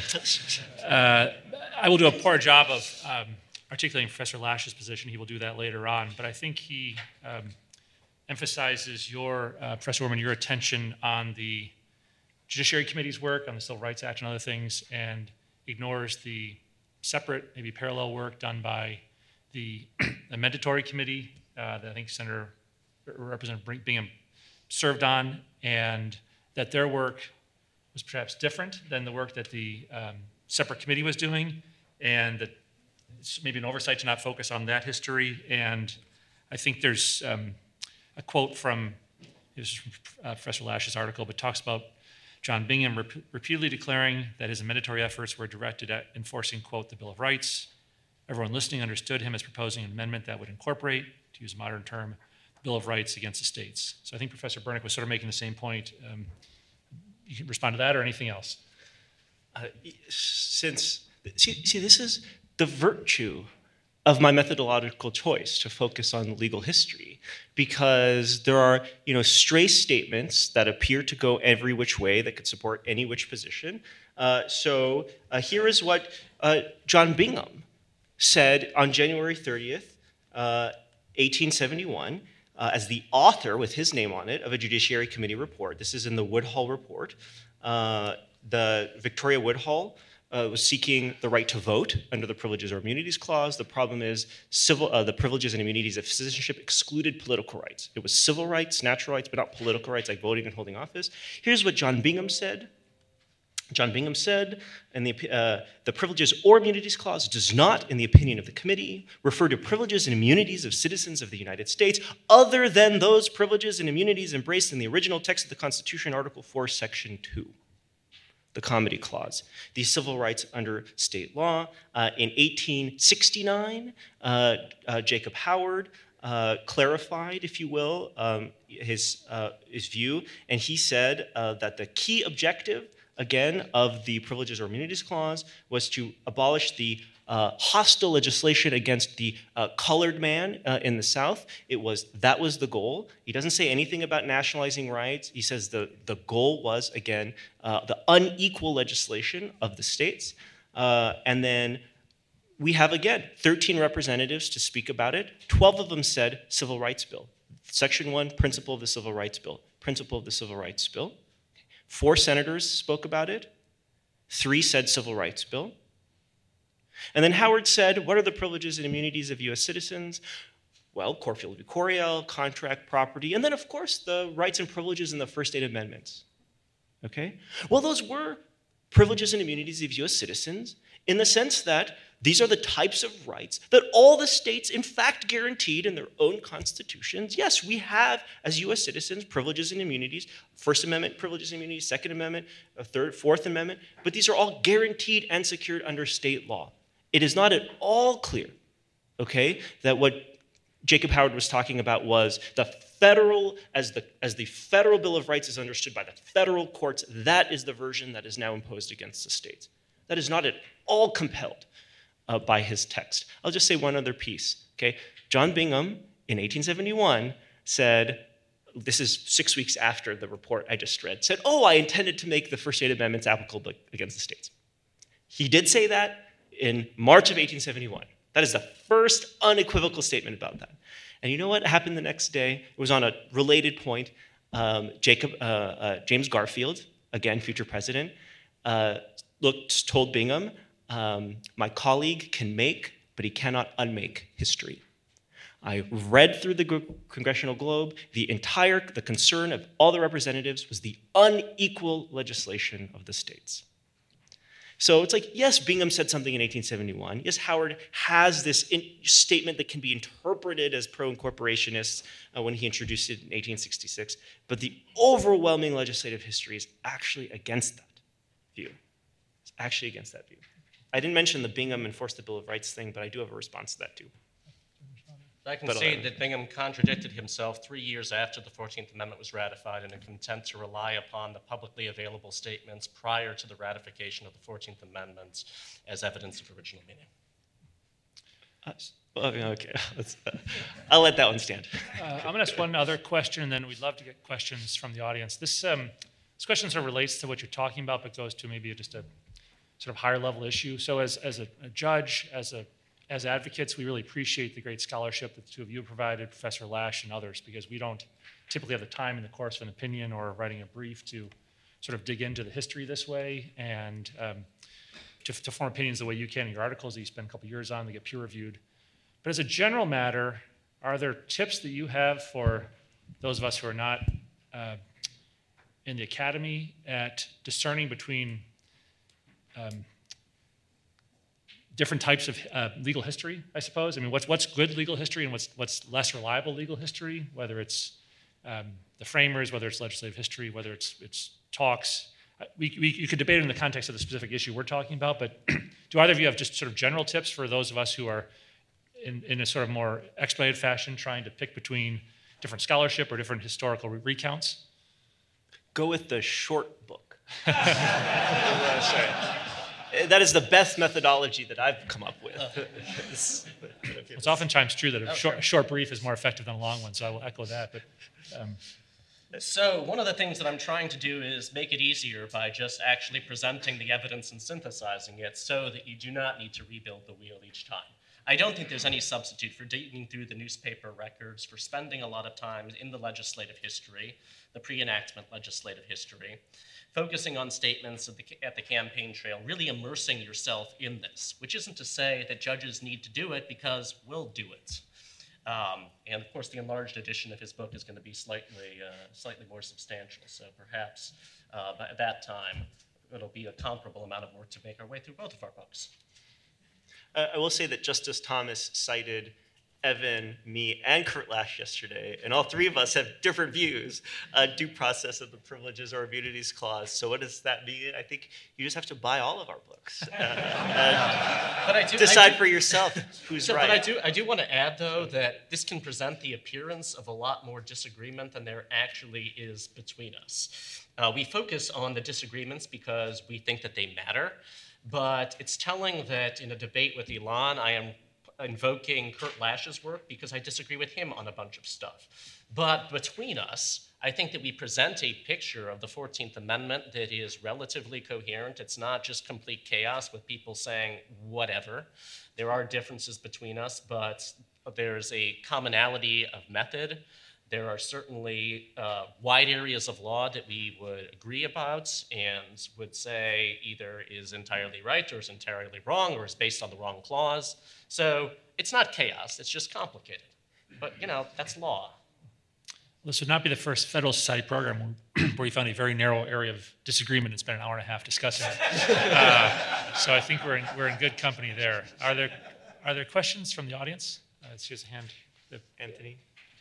B: I will do a poor job of articulating Professor Lash's position. He will do that later on. But I think he emphasizes Professor Orman, your attention on the Judiciary Committee's work on the Civil Rights Act and other things, and ignores the separate, maybe parallel work done by the Amendatory Committee that I think Representative Bingham served on, and that their work was perhaps different than the work that the separate committee was doing, and that it's maybe an oversight to not focus on that history. And I think there's a quote from Professor Lash's article, but talks about John Bingham repeatedly declaring that his amendatory efforts were directed at enforcing, quote, the Bill of Rights. Everyone listening understood him as proposing an amendment that would incorporate, to use a modern term, the Bill of Rights against the states. So I think Professor Bernick was sort of making the same point. You can respond to that or anything else?
D: See, this is the virtue of my methodological choice to focus on legal history, because there are, stray statements that appear to go every which way that could support any which position. So here is what John Bingham said on January 30th, 1871, as the author, with his name on it, of a Judiciary Committee report. This is in the Woodhull report. The Victoria Woodhull was seeking the right to vote under the Privileges or Immunities Clause. The problem is the privileges and immunities of citizenship excluded political rights. It was civil rights, natural rights, but not political rights like voting and holding office. Here's what John Bingham said. John Bingham said, and the Privileges or Immunities Clause does not, in the opinion of the committee, refer to privileges and immunities of citizens of the United States other than those privileges and immunities embraced in the original text of the Constitution, Article 4, Section 2. The Comity Clause, these civil rights under state law. In 1869, Jacob Howard clarified, if you will, his view, and he said that the key objective, again, of the Privileges or Immunities Clause was to abolish the hostile legislation against the colored man in the South. That was the goal. He doesn't say anything about nationalizing rights. He says the goal was, again, the unequal legislation of the states. And then we have, again, 13 representatives to speak about it. 12 of them said Civil Rights Bill. Section 1, Principle of the Civil Rights Bill. Principle of the Civil Rights Bill. 4 senators spoke about it. 3 said Civil Rights Bill. And then Howard said, what are the privileges and immunities of U.S. citizens? Well, Corfield v. Coryell, contract, property, and then, of course, the rights and privileges in the first 8 amendments. Okay? Well, those were privileges and immunities of U.S. citizens in the sense that these are the types of rights that all the states, in fact, guaranteed in their own constitutions. Yes, we have, as U.S. citizens, privileges and immunities, First Amendment privileges and immunities, Second Amendment, Third, Fourth Amendment, but these are all guaranteed and secured under state law. It is not at all clear, okay, that what Jacob Howard was talking about was the federal, as the federal Bill of Rights is understood by the federal courts, that is the version that is now imposed against the states. That is not at all compelled by his text. I'll just say one other piece, okay? John Bingham, in 1871, said, this is 6 weeks after the report I just read, said, I intended to make the first 8 amendments applicable against the states. He did say that in March of 1871, That is the first unequivocal statement about that. And you know what happened the next day? It was on a related point. James Garfield, again, future president, told Bingham, my colleague can make, but he cannot unmake history. I read through the Congressional Globe. The concern of all the representatives was the unequal legislation of the states. So it's like, yes, Bingham said something in 1871. Yes, Howard has this statement that can be interpreted as pro-incorporationist when he introduced it in 1866. But the overwhelming legislative history is actually against that view. It's actually against that view. I didn't mention the Bingham enforced the Bill of Rights thing, but I do have a response to that too.
C: I can say that Bingham contradicted himself 3 years after the 14th Amendment was ratified in a contempt to rely upon the publicly available statements prior to the ratification of the 14th Amendment as evidence of original meaning.
D: Okay, I'll let that one stand.
B: I'm going to ask one other question, and then we'd love to get questions from the audience. This question sort of relates to what you're talking about, but goes to maybe just a sort of higher level issue. So as a judge, as advocates, we really appreciate the great scholarship that the two of you have provided, Professor Lash and others, because we don't typically have the time in the course of an opinion or writing a brief to sort of dig into the history this way and to form opinions the way you can in your articles that you spend a couple years on, they get peer-reviewed. But as a general matter, are there tips that you have for those of us who are not in the academy at discerning between different types of legal history, I suppose? I mean, what's good legal history and what's less reliable legal history, whether it's the framers, whether it's legislative history, whether it's talks. You could debate it in the context of the specific issue we're talking about, but do either of you have just sort of general tips for those of us who are in a sort of more expedited fashion trying to pick between different scholarship or different historical recounts?
D: Go with the short book. That is the best methodology that I've come up with.
B: It's oftentimes true that a short brief is more effective than a long one, so I will echo that. But
C: So one of the things that I'm trying to do is make it easier by just actually presenting the evidence and synthesizing it so that you do not need to rebuild the wheel each time. I don't think there's any substitute for digging through the newspaper records, for spending a lot of time in the legislative history, the pre-enactment legislative history, focusing on statements at the campaign trail, really immersing yourself in this, which isn't to say that judges need to do it, because we'll do it. And of course, the enlarged edition of his book is going to be slightly more substantial. So perhaps by that time, it'll be a comparable amount of work to make our way through both of our books.
D: I will say that Justice Thomas cited Evan, me, and Kurt Lash yesterday, and all three of us have different views on due process of the Privileges or Immunities Clause. So what does that mean? I think you just have to buy all of our books. Decide for yourself who's right.
C: But I do want to add, though, that this can present the appearance of a lot more disagreement than there actually is between us. We focus on the disagreements because we think that they matter, but it's telling that in a debate with Elon, I am invoking Kurt Lash's work because I disagree with him on a bunch of stuff. But between us, I think that we present a picture of the 14th Amendment that is relatively coherent. It's not just complete chaos with people saying whatever. There are differences between us, but there's a commonality of method. There are certainly wide areas of law that we would agree about and would say either is entirely right or is entirely wrong or is based on the wrong clause. So it's not chaos, it's just complicated. But, that's law.
B: This would not be the first Federal Society program where you found a very narrow area of disagreement and spent an hour and a half discussing it. So I think we're in good company there. Are there questions from the audience? Here's a hand.
D: Anthony?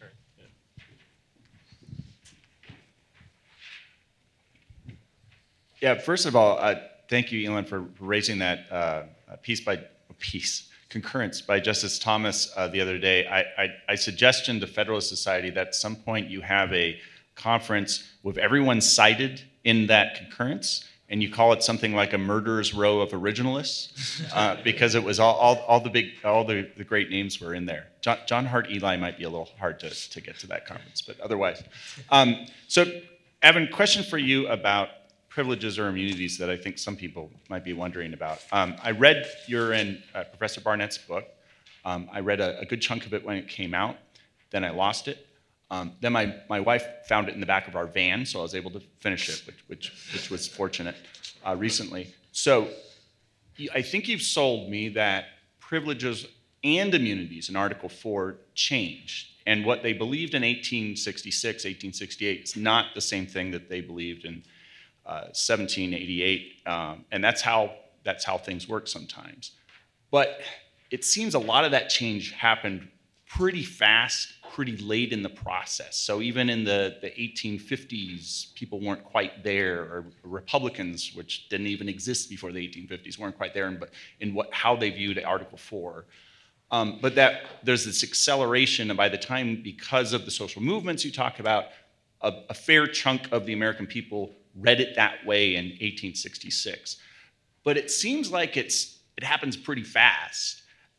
E: Yeah, first of all, thank you, Elon, for raising that concurrence by Justice Thomas the other day. I suggestion to Federalist Society that at some point you have a conference with everyone cited in that concurrence, and you call it something like a murderer's row of originalists, because it was all the great names were in there. John Hart Eli might be a little hard to get to that conference, but otherwise. So, Evan, question for you about privileges or immunities that I think some people might be wondering about. I read Professor Barnett's book. I read a good chunk of it when it came out, then I lost it. Then my wife found it in the back of our van, so I was able to finish it, which was fortunate recently. So I think you've sold me that privileges and immunities in Article 4 changed. And what they believed in 1866, 1868 is not the same thing that they believed in 1788. And that's how things work sometimes. But it seems a lot of that change happened pretty fast, pretty late in the process. So even in the 1850s, people weren't quite there, or Republicans, which didn't even exist before the 1850s, weren't quite there in how they viewed Article 4. But that there's this acceleration, and by the time, because of the social movements you talk about, a fair chunk of the American people read it that way in 1866. But it seems like it happens pretty fast.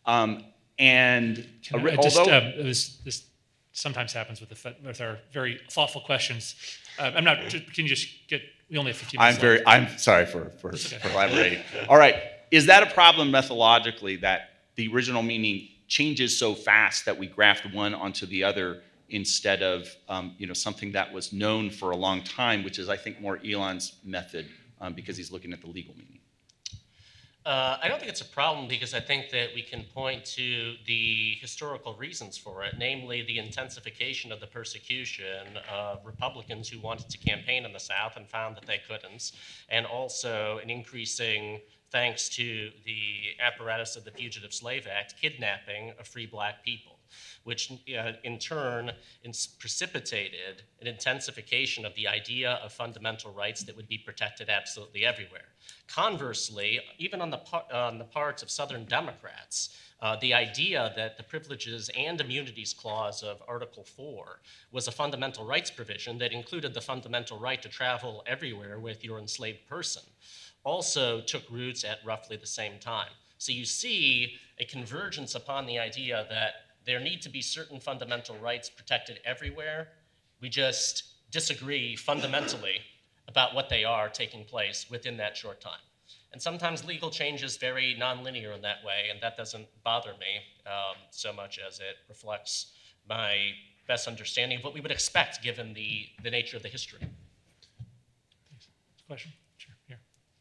B: This sometimes happens with our very thoughtful questions. Can you just we only have 15 minutes left.
E: I'm sorry for elaborating. All right, is that a problem methodologically, that the original meaning changes so fast that we graft one onto the other instead of something that was known for a long time, which is, I think, more Elon's method because he's looking at the legal meaning?
C: I don't think it's a problem, because I think that we can point to the historical reasons for it, namely the intensification of the persecution of Republicans who wanted to campaign in the South and found that they couldn't, and also an increasing, thanks to the apparatus of the Fugitive Slave Act, kidnapping of free black people, which in turn precipitated an intensification of the idea of fundamental rights that would be protected absolutely everywhere. Conversely, even on the parts of Southern Democrats, the idea that the Privileges and Immunities Clause of Article 4 was a fundamental rights provision that included the fundamental right to travel everywhere with your enslaved person also took roots at roughly the same time. So you see a convergence upon the idea that there need to be certain fundamental rights protected everywhere. We just disagree fundamentally about what they are taking place within that short time. And sometimes legal change is very nonlinear in that way, and that doesn't bother me so much as it reflects my best understanding of what we would expect given the nature of the history.
B: Thanks. Question? Sure, here.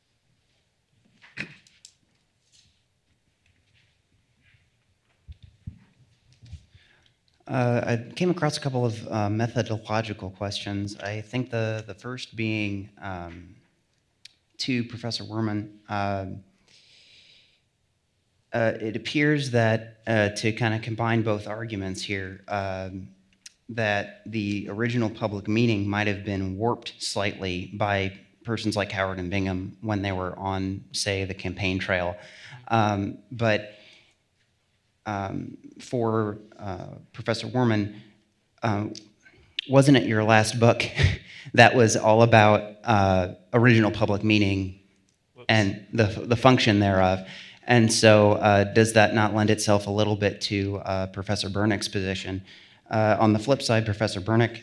F: I came across a couple of methodological questions. I think the first being to Professor Werman. It appears that to kind of combine both arguments here, that the original public meaning might have been warped slightly by persons like Howard and Bingham when they were on, say, the campaign trail. But for Professor Werman, wasn't it your last book that was all about original public meaning and the function thereof? And so does that not lend itself a little bit to Professor Bernick's position? On the flip side, Professor Bernick,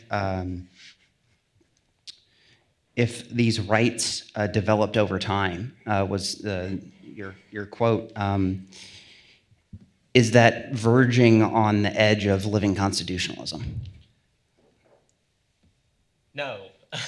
F: if these rights developed over time, was your quote, is that verging on the edge of living constitutionalism?
C: No.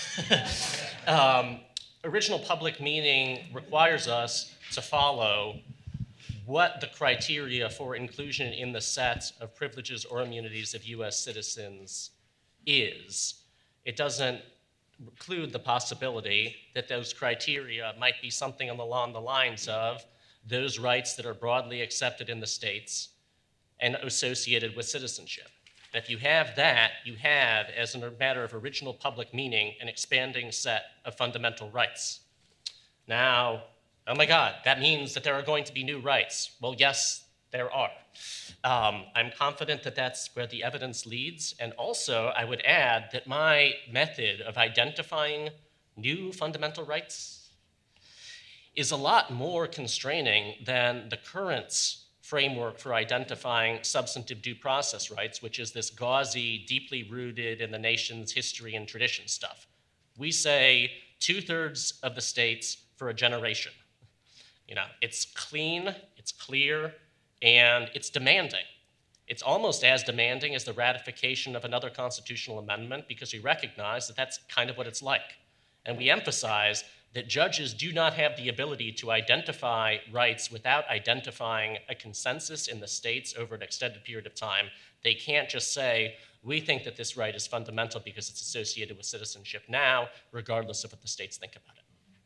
C: Original public meaning requires us to follow what the criteria for inclusion in the set of privileges or immunities of U.S. citizens is. It doesn't include the possibility that those criteria might be something along the lines of those rights that are broadly accepted in the states and associated with citizenship. And if you have that, you have, as a matter of original public meaning, an expanding set of fundamental rights. Now, oh my God, that means that there are going to be new rights. Well, yes, there are. I'm confident that that's where the evidence leads. And also, I would add that my method of identifying new fundamental rights is a lot more constraining than the current framework for identifying substantive due process rights, which is this gauzy, deeply rooted in the nation's history and tradition stuff. We say 2/3 of the states for a generation. You know, it's clean, it's clear, and it's demanding. It's almost as demanding as the ratification of another constitutional amendment because we recognize that that's kind of what it's like. And we emphasize that judges do not have the ability to identify rights without identifying a consensus in the states over an extended period of time. They can't just say, we think that this right is fundamental because it's associated with citizenship now, regardless of what the states think about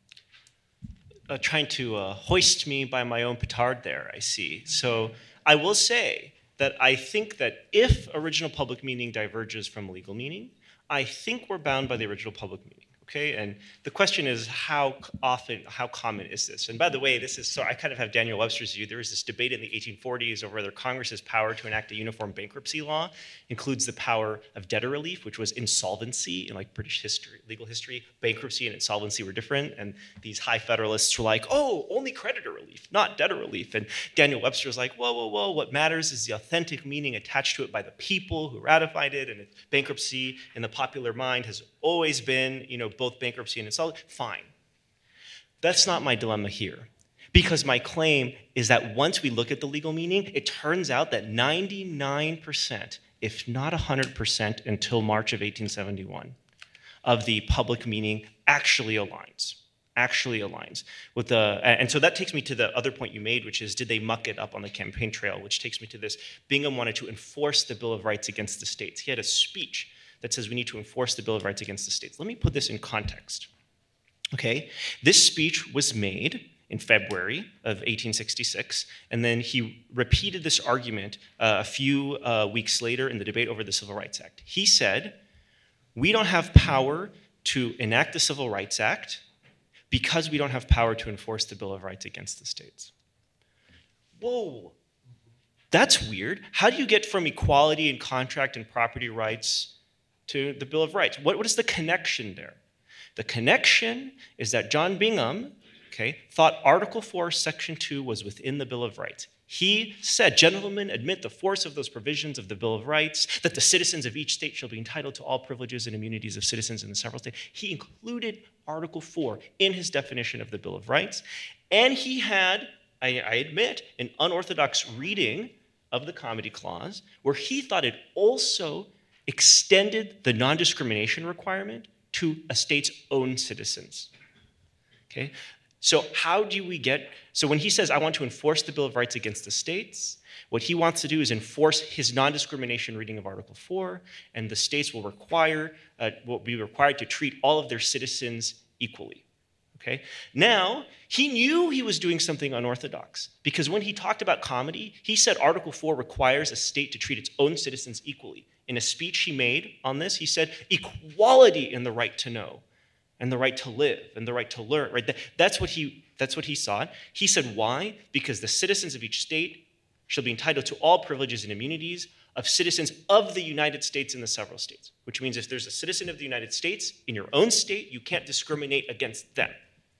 C: it.
D: Trying to hoist me by my own petard there, I see. So I will say that I think that if original public meaning diverges from legal meaning, I think we're bound by the original public meaning. Okay, and the question is how common is this? And by the way, so I kind of have Daniel Webster's view. There was this debate in the 1840s over whether Congress's power to enact a uniform bankruptcy law includes the power of debtor relief, which was insolvency in like British history, legal history. Bankruptcy and insolvency were different, and these high federalists were like, oh, only creditor relief, not debtor relief. And Daniel Webster was like, whoa, whoa, whoa, what matters is the authentic meaning attached to it by the people who ratified it, and bankruptcy in the popular mind has always been, both bankruptcy and insolvency. Fine. That's not my dilemma here. Because my claim is that once we look at the legal meaning, it turns out that 99%, if not 100% until March of 1871, of the public meaning actually aligns with and so that takes me to the other point you made, which is, did they muck it up on the campaign trail, which takes me to this. Bingham wanted to enforce the Bill of Rights against the states. He had a speech that says we need to enforce the Bill of Rights against the states. Let me put this in context. Okay, this speech was made in February of 1866, and then he repeated this argument a few weeks later in the debate over the Civil Rights Act. He said, we don't have power to enact the Civil Rights Act because we don't have power to enforce the Bill of Rights against the states. Whoa, that's weird. How do you get from equality and contract and property rights to the Bill of Rights? What is the connection there? The connection is that John Bingham, thought Article 4, Section 2 was within the Bill of Rights. He said, gentlemen, admit the force of those provisions of the Bill of Rights, that the citizens of each state shall be entitled to all privileges and immunities of citizens in the several states. He included Article 4 in his definition of the Bill of Rights. And he had, I admit, an unorthodox reading of the Comity Clause, where he thought it also extended the non-discrimination requirement to a state's own citizens. Okay? So how do we so when he says, I want to enforce the Bill of Rights against the states, what he wants to do is enforce his non-discrimination reading of Article 4, and the states will be required to treat all of their citizens equally. Okay? Now, he knew he was doing something unorthodox, because when he talked about comity, he said Article 4 requires a state to treat its own citizens equally. In a speech he made on this, he said equality in the right to know, and the right to live, and the right to learn. Right? That's what he sought. He said, why? Because the citizens of each state shall be entitled to all privileges and immunities of citizens of the United States and the several states, which means if there's a citizen of the United States in your own state, you can't discriminate against them.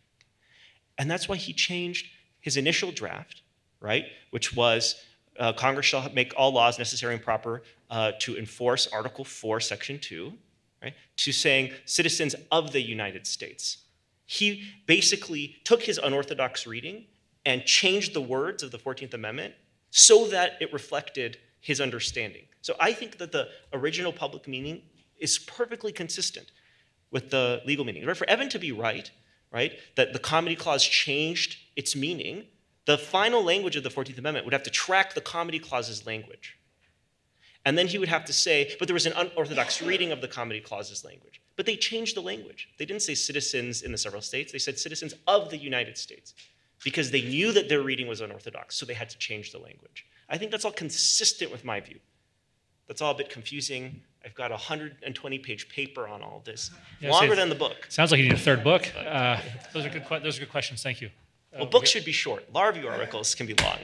D: And that's why he changed his initial draft, right, which was Congress shall make all laws necessary and proper to enforce Article 4, Section 2, right, to saying citizens of the United States. He basically took his unorthodox reading and changed the words of the 14th Amendment so that it reflected his understanding. So I think that the original public meaning is perfectly consistent with the legal meaning. Right? For Evan to be right, that the Comity Clause changed its meaning, the final language of the 14th Amendment would have to track the Comity Clause's language. And then he would have to say, but there was an unorthodox reading of the Comity Clause's language. But they changed the language. They didn't say citizens in the several states. They said citizens of the United States, because they knew that their reading was unorthodox, so they had to change the language. I think that's all consistent with my view. That's all a bit confusing. I've got a 120-page paper on all of this, longer than the book.
B: Sounds like you need a third book. Those are good questions. Thank you.
D: Well, books should be short. Law review articles can be long.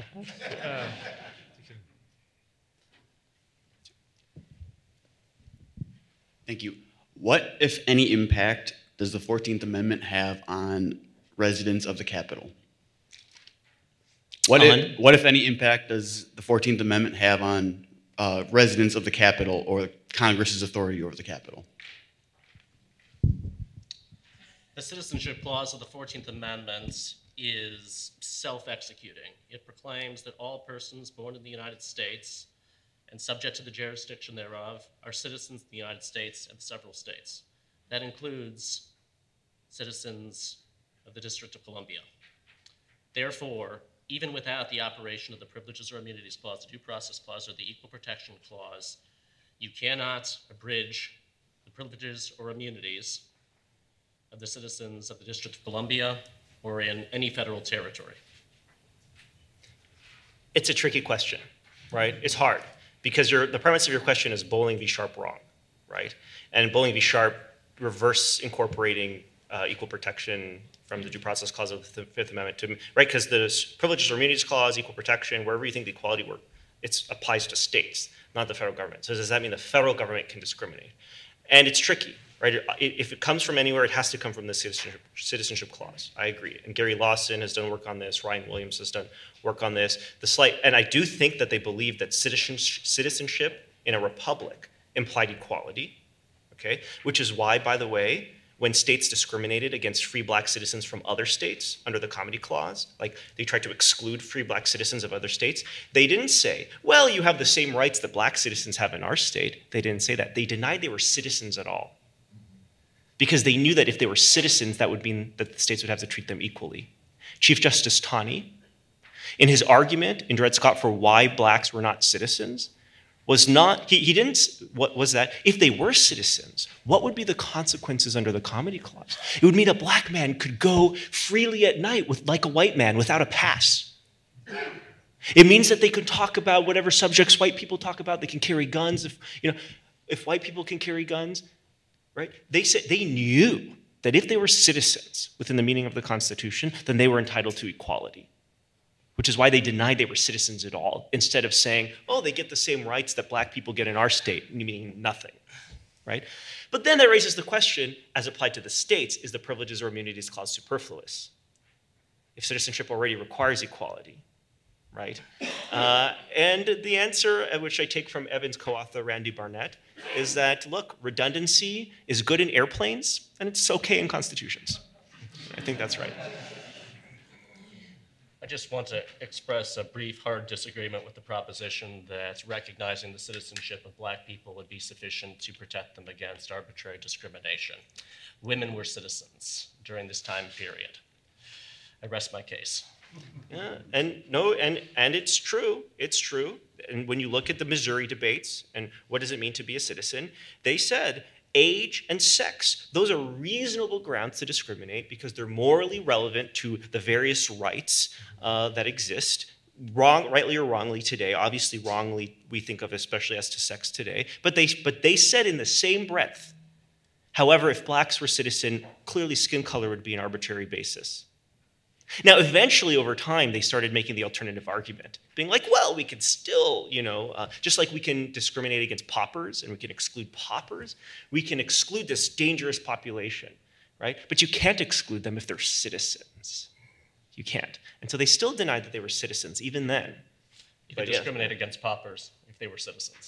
G: Thank you. What, if any, impact does the 14th Amendment have on residents of the Capitol? What, if any, impact does the 14th Amendment have on residents of the Capitol or Congress's authority over the Capitol?
C: The Citizenship Clause of the 14th Amendment is self-executing. It proclaims that all persons born in the United States and subject to the jurisdiction thereof are citizens of the United States and the several states. That includes citizens of the District of Columbia. Therefore, even without the operation of the Privileges or Immunities Clause, the Due Process Clause, or the Equal Protection Clause, you cannot abridge the privileges or immunities of the citizens of the District of Columbia or in any federal territory.
D: It's a tricky question, right? It's hard because the premise of your question is Bowling v. Sharp wrong, right? And Bowling v. Sharp reverse incorporating equal protection from the Due Process Clause of the Fifth Amendment to, right? Because the Privileges or Immunities Clause, equal protection, wherever you think the equality work, it applies to states, not the federal government. So does that mean the federal government can discriminate? And it's tricky, right? If it comes from anywhere, it has to come from the citizenship clause. I agree. And Gary Lawson has done work on this. Ryan Williams has done work on this. And I do think that they believe that citizenship in a republic implied equality, okay? Which is why, by the way, when states discriminated against free black citizens from other states under the Comity Clause, like they tried to exclude free black citizens of other states, they didn't say, well, you have the same rights that black citizens have in our state. They didn't say that. They denied they were citizens at all. Because they knew that if they were citizens, that would mean that the states would have to treat them equally. Chief Justice Taney, in his argument in Dred Scott for why blacks were not citizens, was not, he didn't, what was that? If they were citizens, what would be the consequences under the Comity Clause? It would mean a black man could go freely at night like a white man without a pass. It means that they could talk about whatever subjects white people talk about. They can carry guns. If white people can carry guns, right? They said they knew that if they were citizens within the meaning of the Constitution, then they were entitled to equality. Which is why they denied they were citizens at all, instead of saying, oh, they get the same rights that black people get in our state, meaning nothing, right? But then that raises the question, as applied to the states, is the Privileges or Immunities Clause superfluous? If citizenship already requires equality, right? And the answer, which I take from Evans co-author Randy Barnett, is that, look, redundancy is good in airplanes, and it's okay in constitutions. I think that's right.
C: I just want to express a brief, hard disagreement with the proposition that recognizing the citizenship of black people would be sufficient to protect them against arbitrary discrimination. Women were citizens during this time period. I rest my case.
D: Yeah, and it's true. It's true. And when you look at the Missouri debates and what does it mean to be a citizen, they said age and sex, those are reasonable grounds to discriminate because they're morally relevant to the various rights that exist, rightly or wrongly today. Obviously, wrongly we think of especially as to sex today. But they said in the same breath, however, if blacks were citizen, clearly skin color would be an arbitrary basis. Now, eventually, over time, they started making the alternative argument, being like, well, we could still, just like we can discriminate against paupers and we can exclude paupers, we can exclude this dangerous population, right? But you can't exclude them if they're citizens. You can't. And so they still denied that they were citizens, even then.
C: You could discriminate against paupers if they were citizens.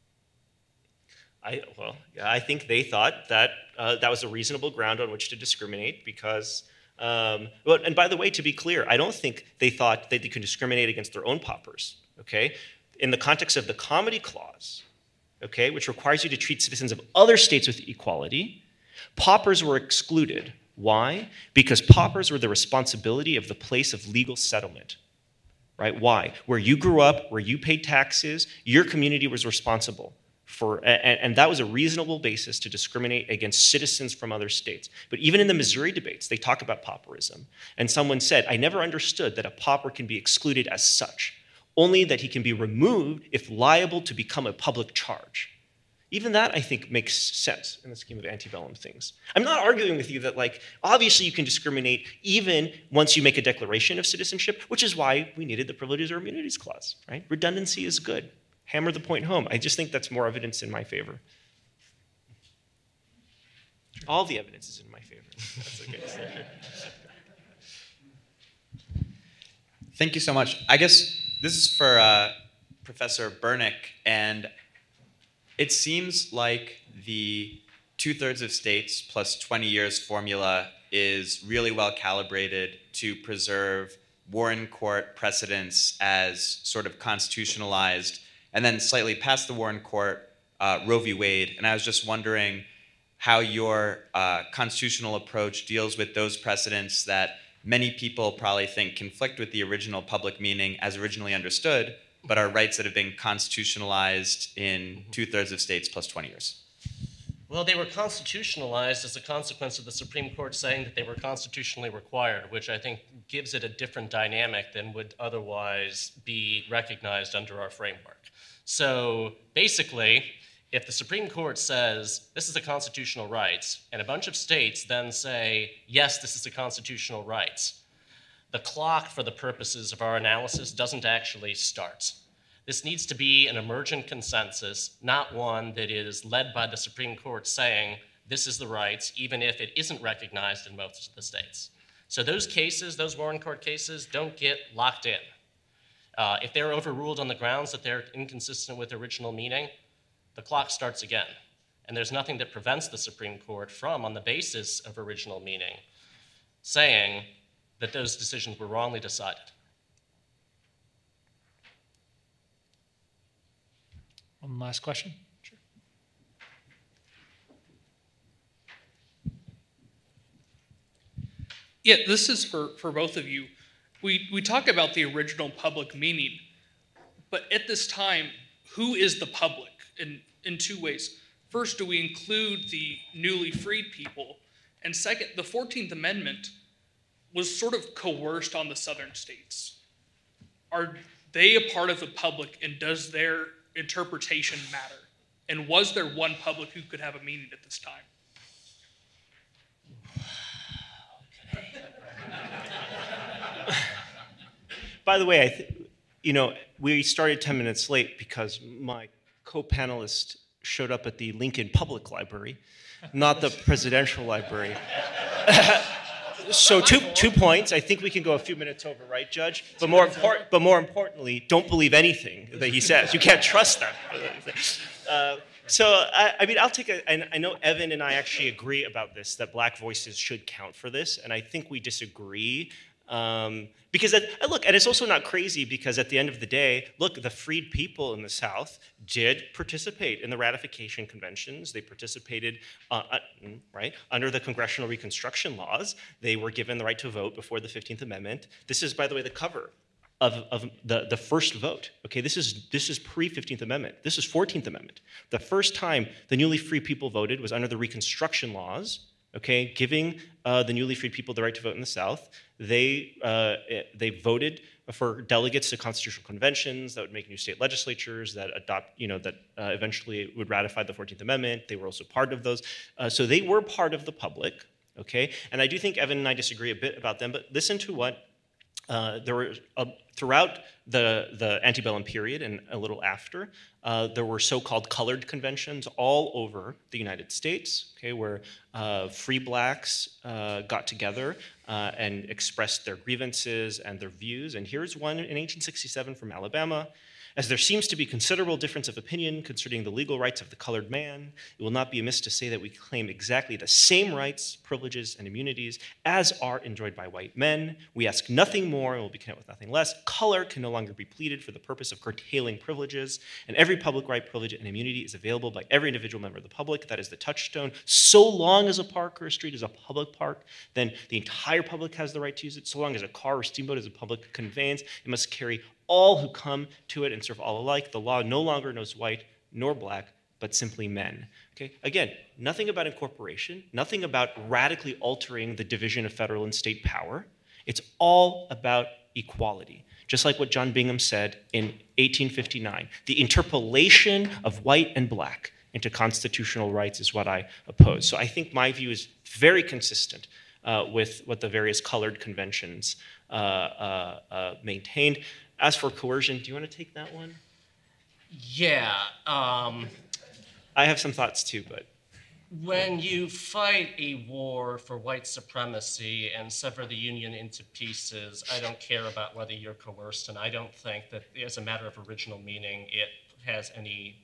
D: I think they thought that that was a reasonable ground on which to discriminate because and by the way, to be clear, I don't think they thought that they could discriminate against their own paupers, okay? In the context of the Comity Clause, okay, which requires you to treat citizens of other states with equality, paupers were excluded. Why? Because paupers were the responsibility of the place of legal settlement, right? Why? Where you grew up, where you paid taxes, your community was responsible for, and that was a reasonable basis to discriminate against citizens from other states. But even in the Missouri debates, they talk about pauperism. And someone said, I never understood that a pauper can be excluded as such, only that he can be removed if liable to become a public charge. Even that, I think, makes sense in the scheme of antebellum things. I'm not arguing with you that, obviously you can discriminate even once you make a declaration of citizenship, which is why we needed the Privileges or Immunities Clause, right? Redundancy is good. Hammer the point home. I just think that's more evidence in my favor. All the evidence is in my favor. That's okay.
H: Thank you so much. I guess this is for Professor Bernick, and it seems like the 2/3 of states plus 20 years formula is really well calibrated to preserve Warren Court precedents as sort of constitutionalized, and then slightly past the Warren Court, Roe v. Wade. And I was just wondering how your constitutional approach deals with those precedents that many people probably think conflict with the original public meaning as originally understood, but are rights that have been constitutionalized in 2/3 of states plus 20 years.
C: Well, they were constitutionalized as a consequence of the Supreme Court saying that they were constitutionally required, which I think gives it a different dynamic than would otherwise be recognized under our framework. So basically, if the Supreme Court says this is a constitutional right, and a bunch of states then say, yes, this is a constitutional right, the clock for the purposes of our analysis doesn't actually start. This needs to be an emergent consensus, not one that is led by the Supreme Court saying this is the right, even if it isn't recognized in most of the states. So those cases, those Warren Court cases, don't get locked in. If they're overruled on the grounds that they're inconsistent with original meaning, the clock starts again. And there's nothing that prevents the Supreme Court from, on the basis of original meaning, saying that those decisions were wrongly decided.
B: One last question? Sure.
I: Yeah, this is for both of you. We talk about the original public meaning, but at this time, who is the public in two ways? First, do we include the newly freed people? And second, the 14th Amendment was sort of coerced on the southern states. Are they a part of the public, and does their interpretation matter? And was there one public who could have a meaning at this time?
D: By the way, we started 10 minutes late because my co-panelist showed up at the Lincoln Public Library, not the Presidential Library. So two points. I think we can go a few minutes over, right, Judge? But more importantly, don't believe anything that he says. You can't trust them. I'll take I know Evan and I actually agree about this, that Black voices should count for this, and I think we disagree. Because, look, and it's also not crazy because at the end of the day, look, the freed people in the South did participate in the ratification conventions. They participated, right, under the Congressional Reconstruction laws. They were given the right to vote before the 15th Amendment. This is, by the way, the cover of the first vote. Okay, this is pre-15th Amendment. This is 14th Amendment. The first time the newly free people voted was under the Reconstruction laws. Okay, giving the newly freed people the right to vote in the South. They voted for delegates to constitutional conventions that would make new state legislatures that eventually would ratify the 14th Amendment. They were also part of those. So they were part of the public, okay? And I do think Evan and I disagree a bit about them, but listen to what there were throughout the antebellum period and a little after, there were so-called colored conventions all over the United States, okay, where free blacks got together and expressed their grievances and their views. And here's one in 1867 from Alabama. As there seems to be considerable difference of opinion concerning the legal rights of the colored man, it will not be amiss to say that we claim exactly the same rights, privileges, and immunities as are enjoyed by white men. We ask nothing more and will be content with nothing less. Color can no longer be pleaded for the purpose of curtailing privileges, and every public right, privilege, and immunity is available by every individual member of the public. That is the touchstone. So long as a park or a street is a public park, then the entire public has the right to use it. So long as a car or steamboat is a public conveyance, it must carry all who come to it and serve all alike. The law no longer knows white nor black, but simply men. Okay? Again, nothing about incorporation, nothing about radically altering the division of federal and state power. It's all about equality. Just like what John Bingham said in 1859. The interpolation of white and black into constitutional rights is what I oppose. So I think my view is very consistent with what the various colored conventions maintained. As for coercion, do you want to take that one?
C: Yeah.
D: I have some thoughts too, but.
C: When you fight a war for white supremacy and sever the Union into pieces, I don't care about whether you're coerced, and I don't think that as a matter of original meaning it has any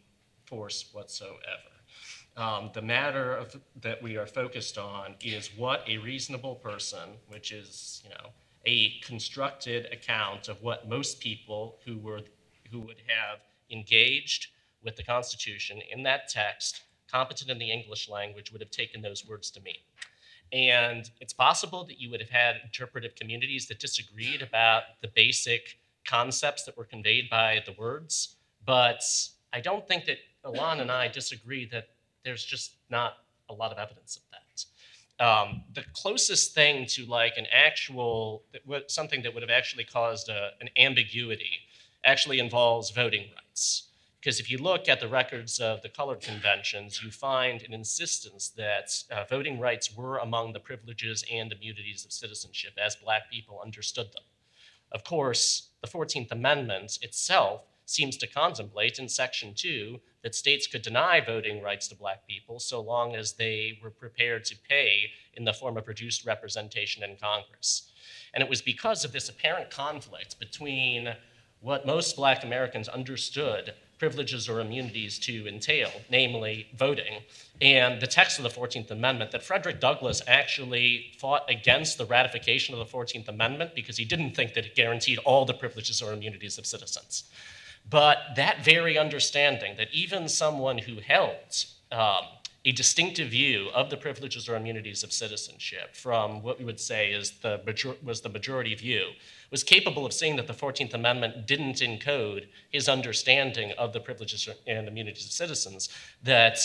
C: force whatsoever. The matter that we are focused on is what a reasonable person, which is, a constructed account of what most people who would have engaged with the Constitution in that text, competent in the English language, would have taken those words to mean. And it's possible that you would have had interpretive communities that disagreed about the basic concepts that were conveyed by the words, but I don't think that Ilan and I disagree that there's just not a lot of evidence of that. The closest thing to like an actual, something that would have actually caused an ambiguity actually involves voting rights. Because if you look at the records of the colored conventions, you find an insistence that voting rights were among the privileges and immunities of citizenship as Black people understood them. Of course, the 14th Amendment itself seems to contemplate in Section 2 that states could deny voting rights to Black people so long as they were prepared to pay in the form of reduced representation in Congress. And it was because of this apparent conflict between what most Black Americans understood privileges or immunities to entail, namely voting, and the text of the 14th Amendment, that Frederick Douglass actually fought against the ratification of the 14th Amendment because he didn't think that it guaranteed all the privileges or immunities of citizens. But that very understanding that even someone who held a distinctive view of the privileges or immunities of citizenship from what we would say was the majority view, was capable of seeing that the 14th Amendment didn't encode his understanding of the privileges and immunities of citizens, that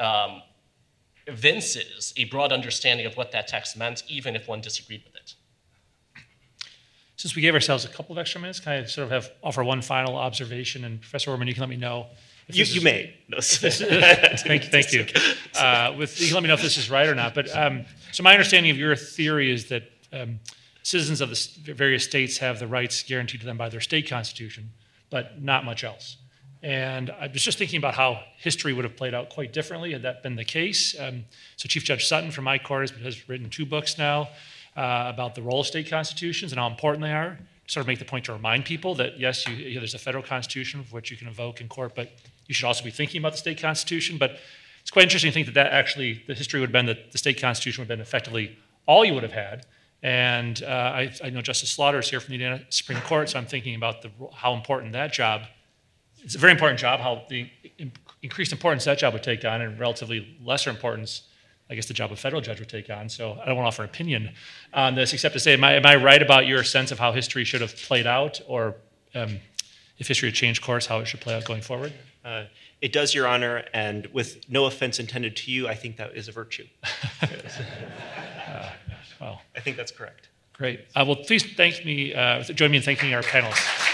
C: evinces a broad understanding of what that text meant, even if one disagreed with it.
B: Since we gave ourselves a couple of extra minutes, can I sort of offer one final observation? And Professor Orman, you can let me know.
D: You may. No,
B: thank you. You can let me know if this is right or not. But so my understanding of your theory is that citizens of the various states have the rights guaranteed to them by their state constitution, but not much else. And I was just thinking about how history would have played out quite differently had that been the case. So Chief Judge Sutton from my court has written 2 books now about the role of state constitutions and how important they are. Sort of make the point to remind people that yes, there's a federal constitution for which you can invoke in court, but you should also be thinking about the state constitution. But it's quite interesting to think that actually the history would have been that the state constitution would have been effectively all you would have had. And I know Justice Slaughter is here from the Indiana Supreme Court, so I'm thinking about how important that job. It's a very important job. How the increased importance that job would take on, and relatively lesser importance, I guess, the job of federal judge would take on. So I don't want to offer an opinion on this, except to say, am I right about your sense of how history should have played out, or if history had changed course, how it should play out going forward?
D: It does, Your Honor, and with no offense intended to you, I think that is a virtue.
B: Well,
D: I think that's correct.
B: Great. Well, please join me in thanking our panelists.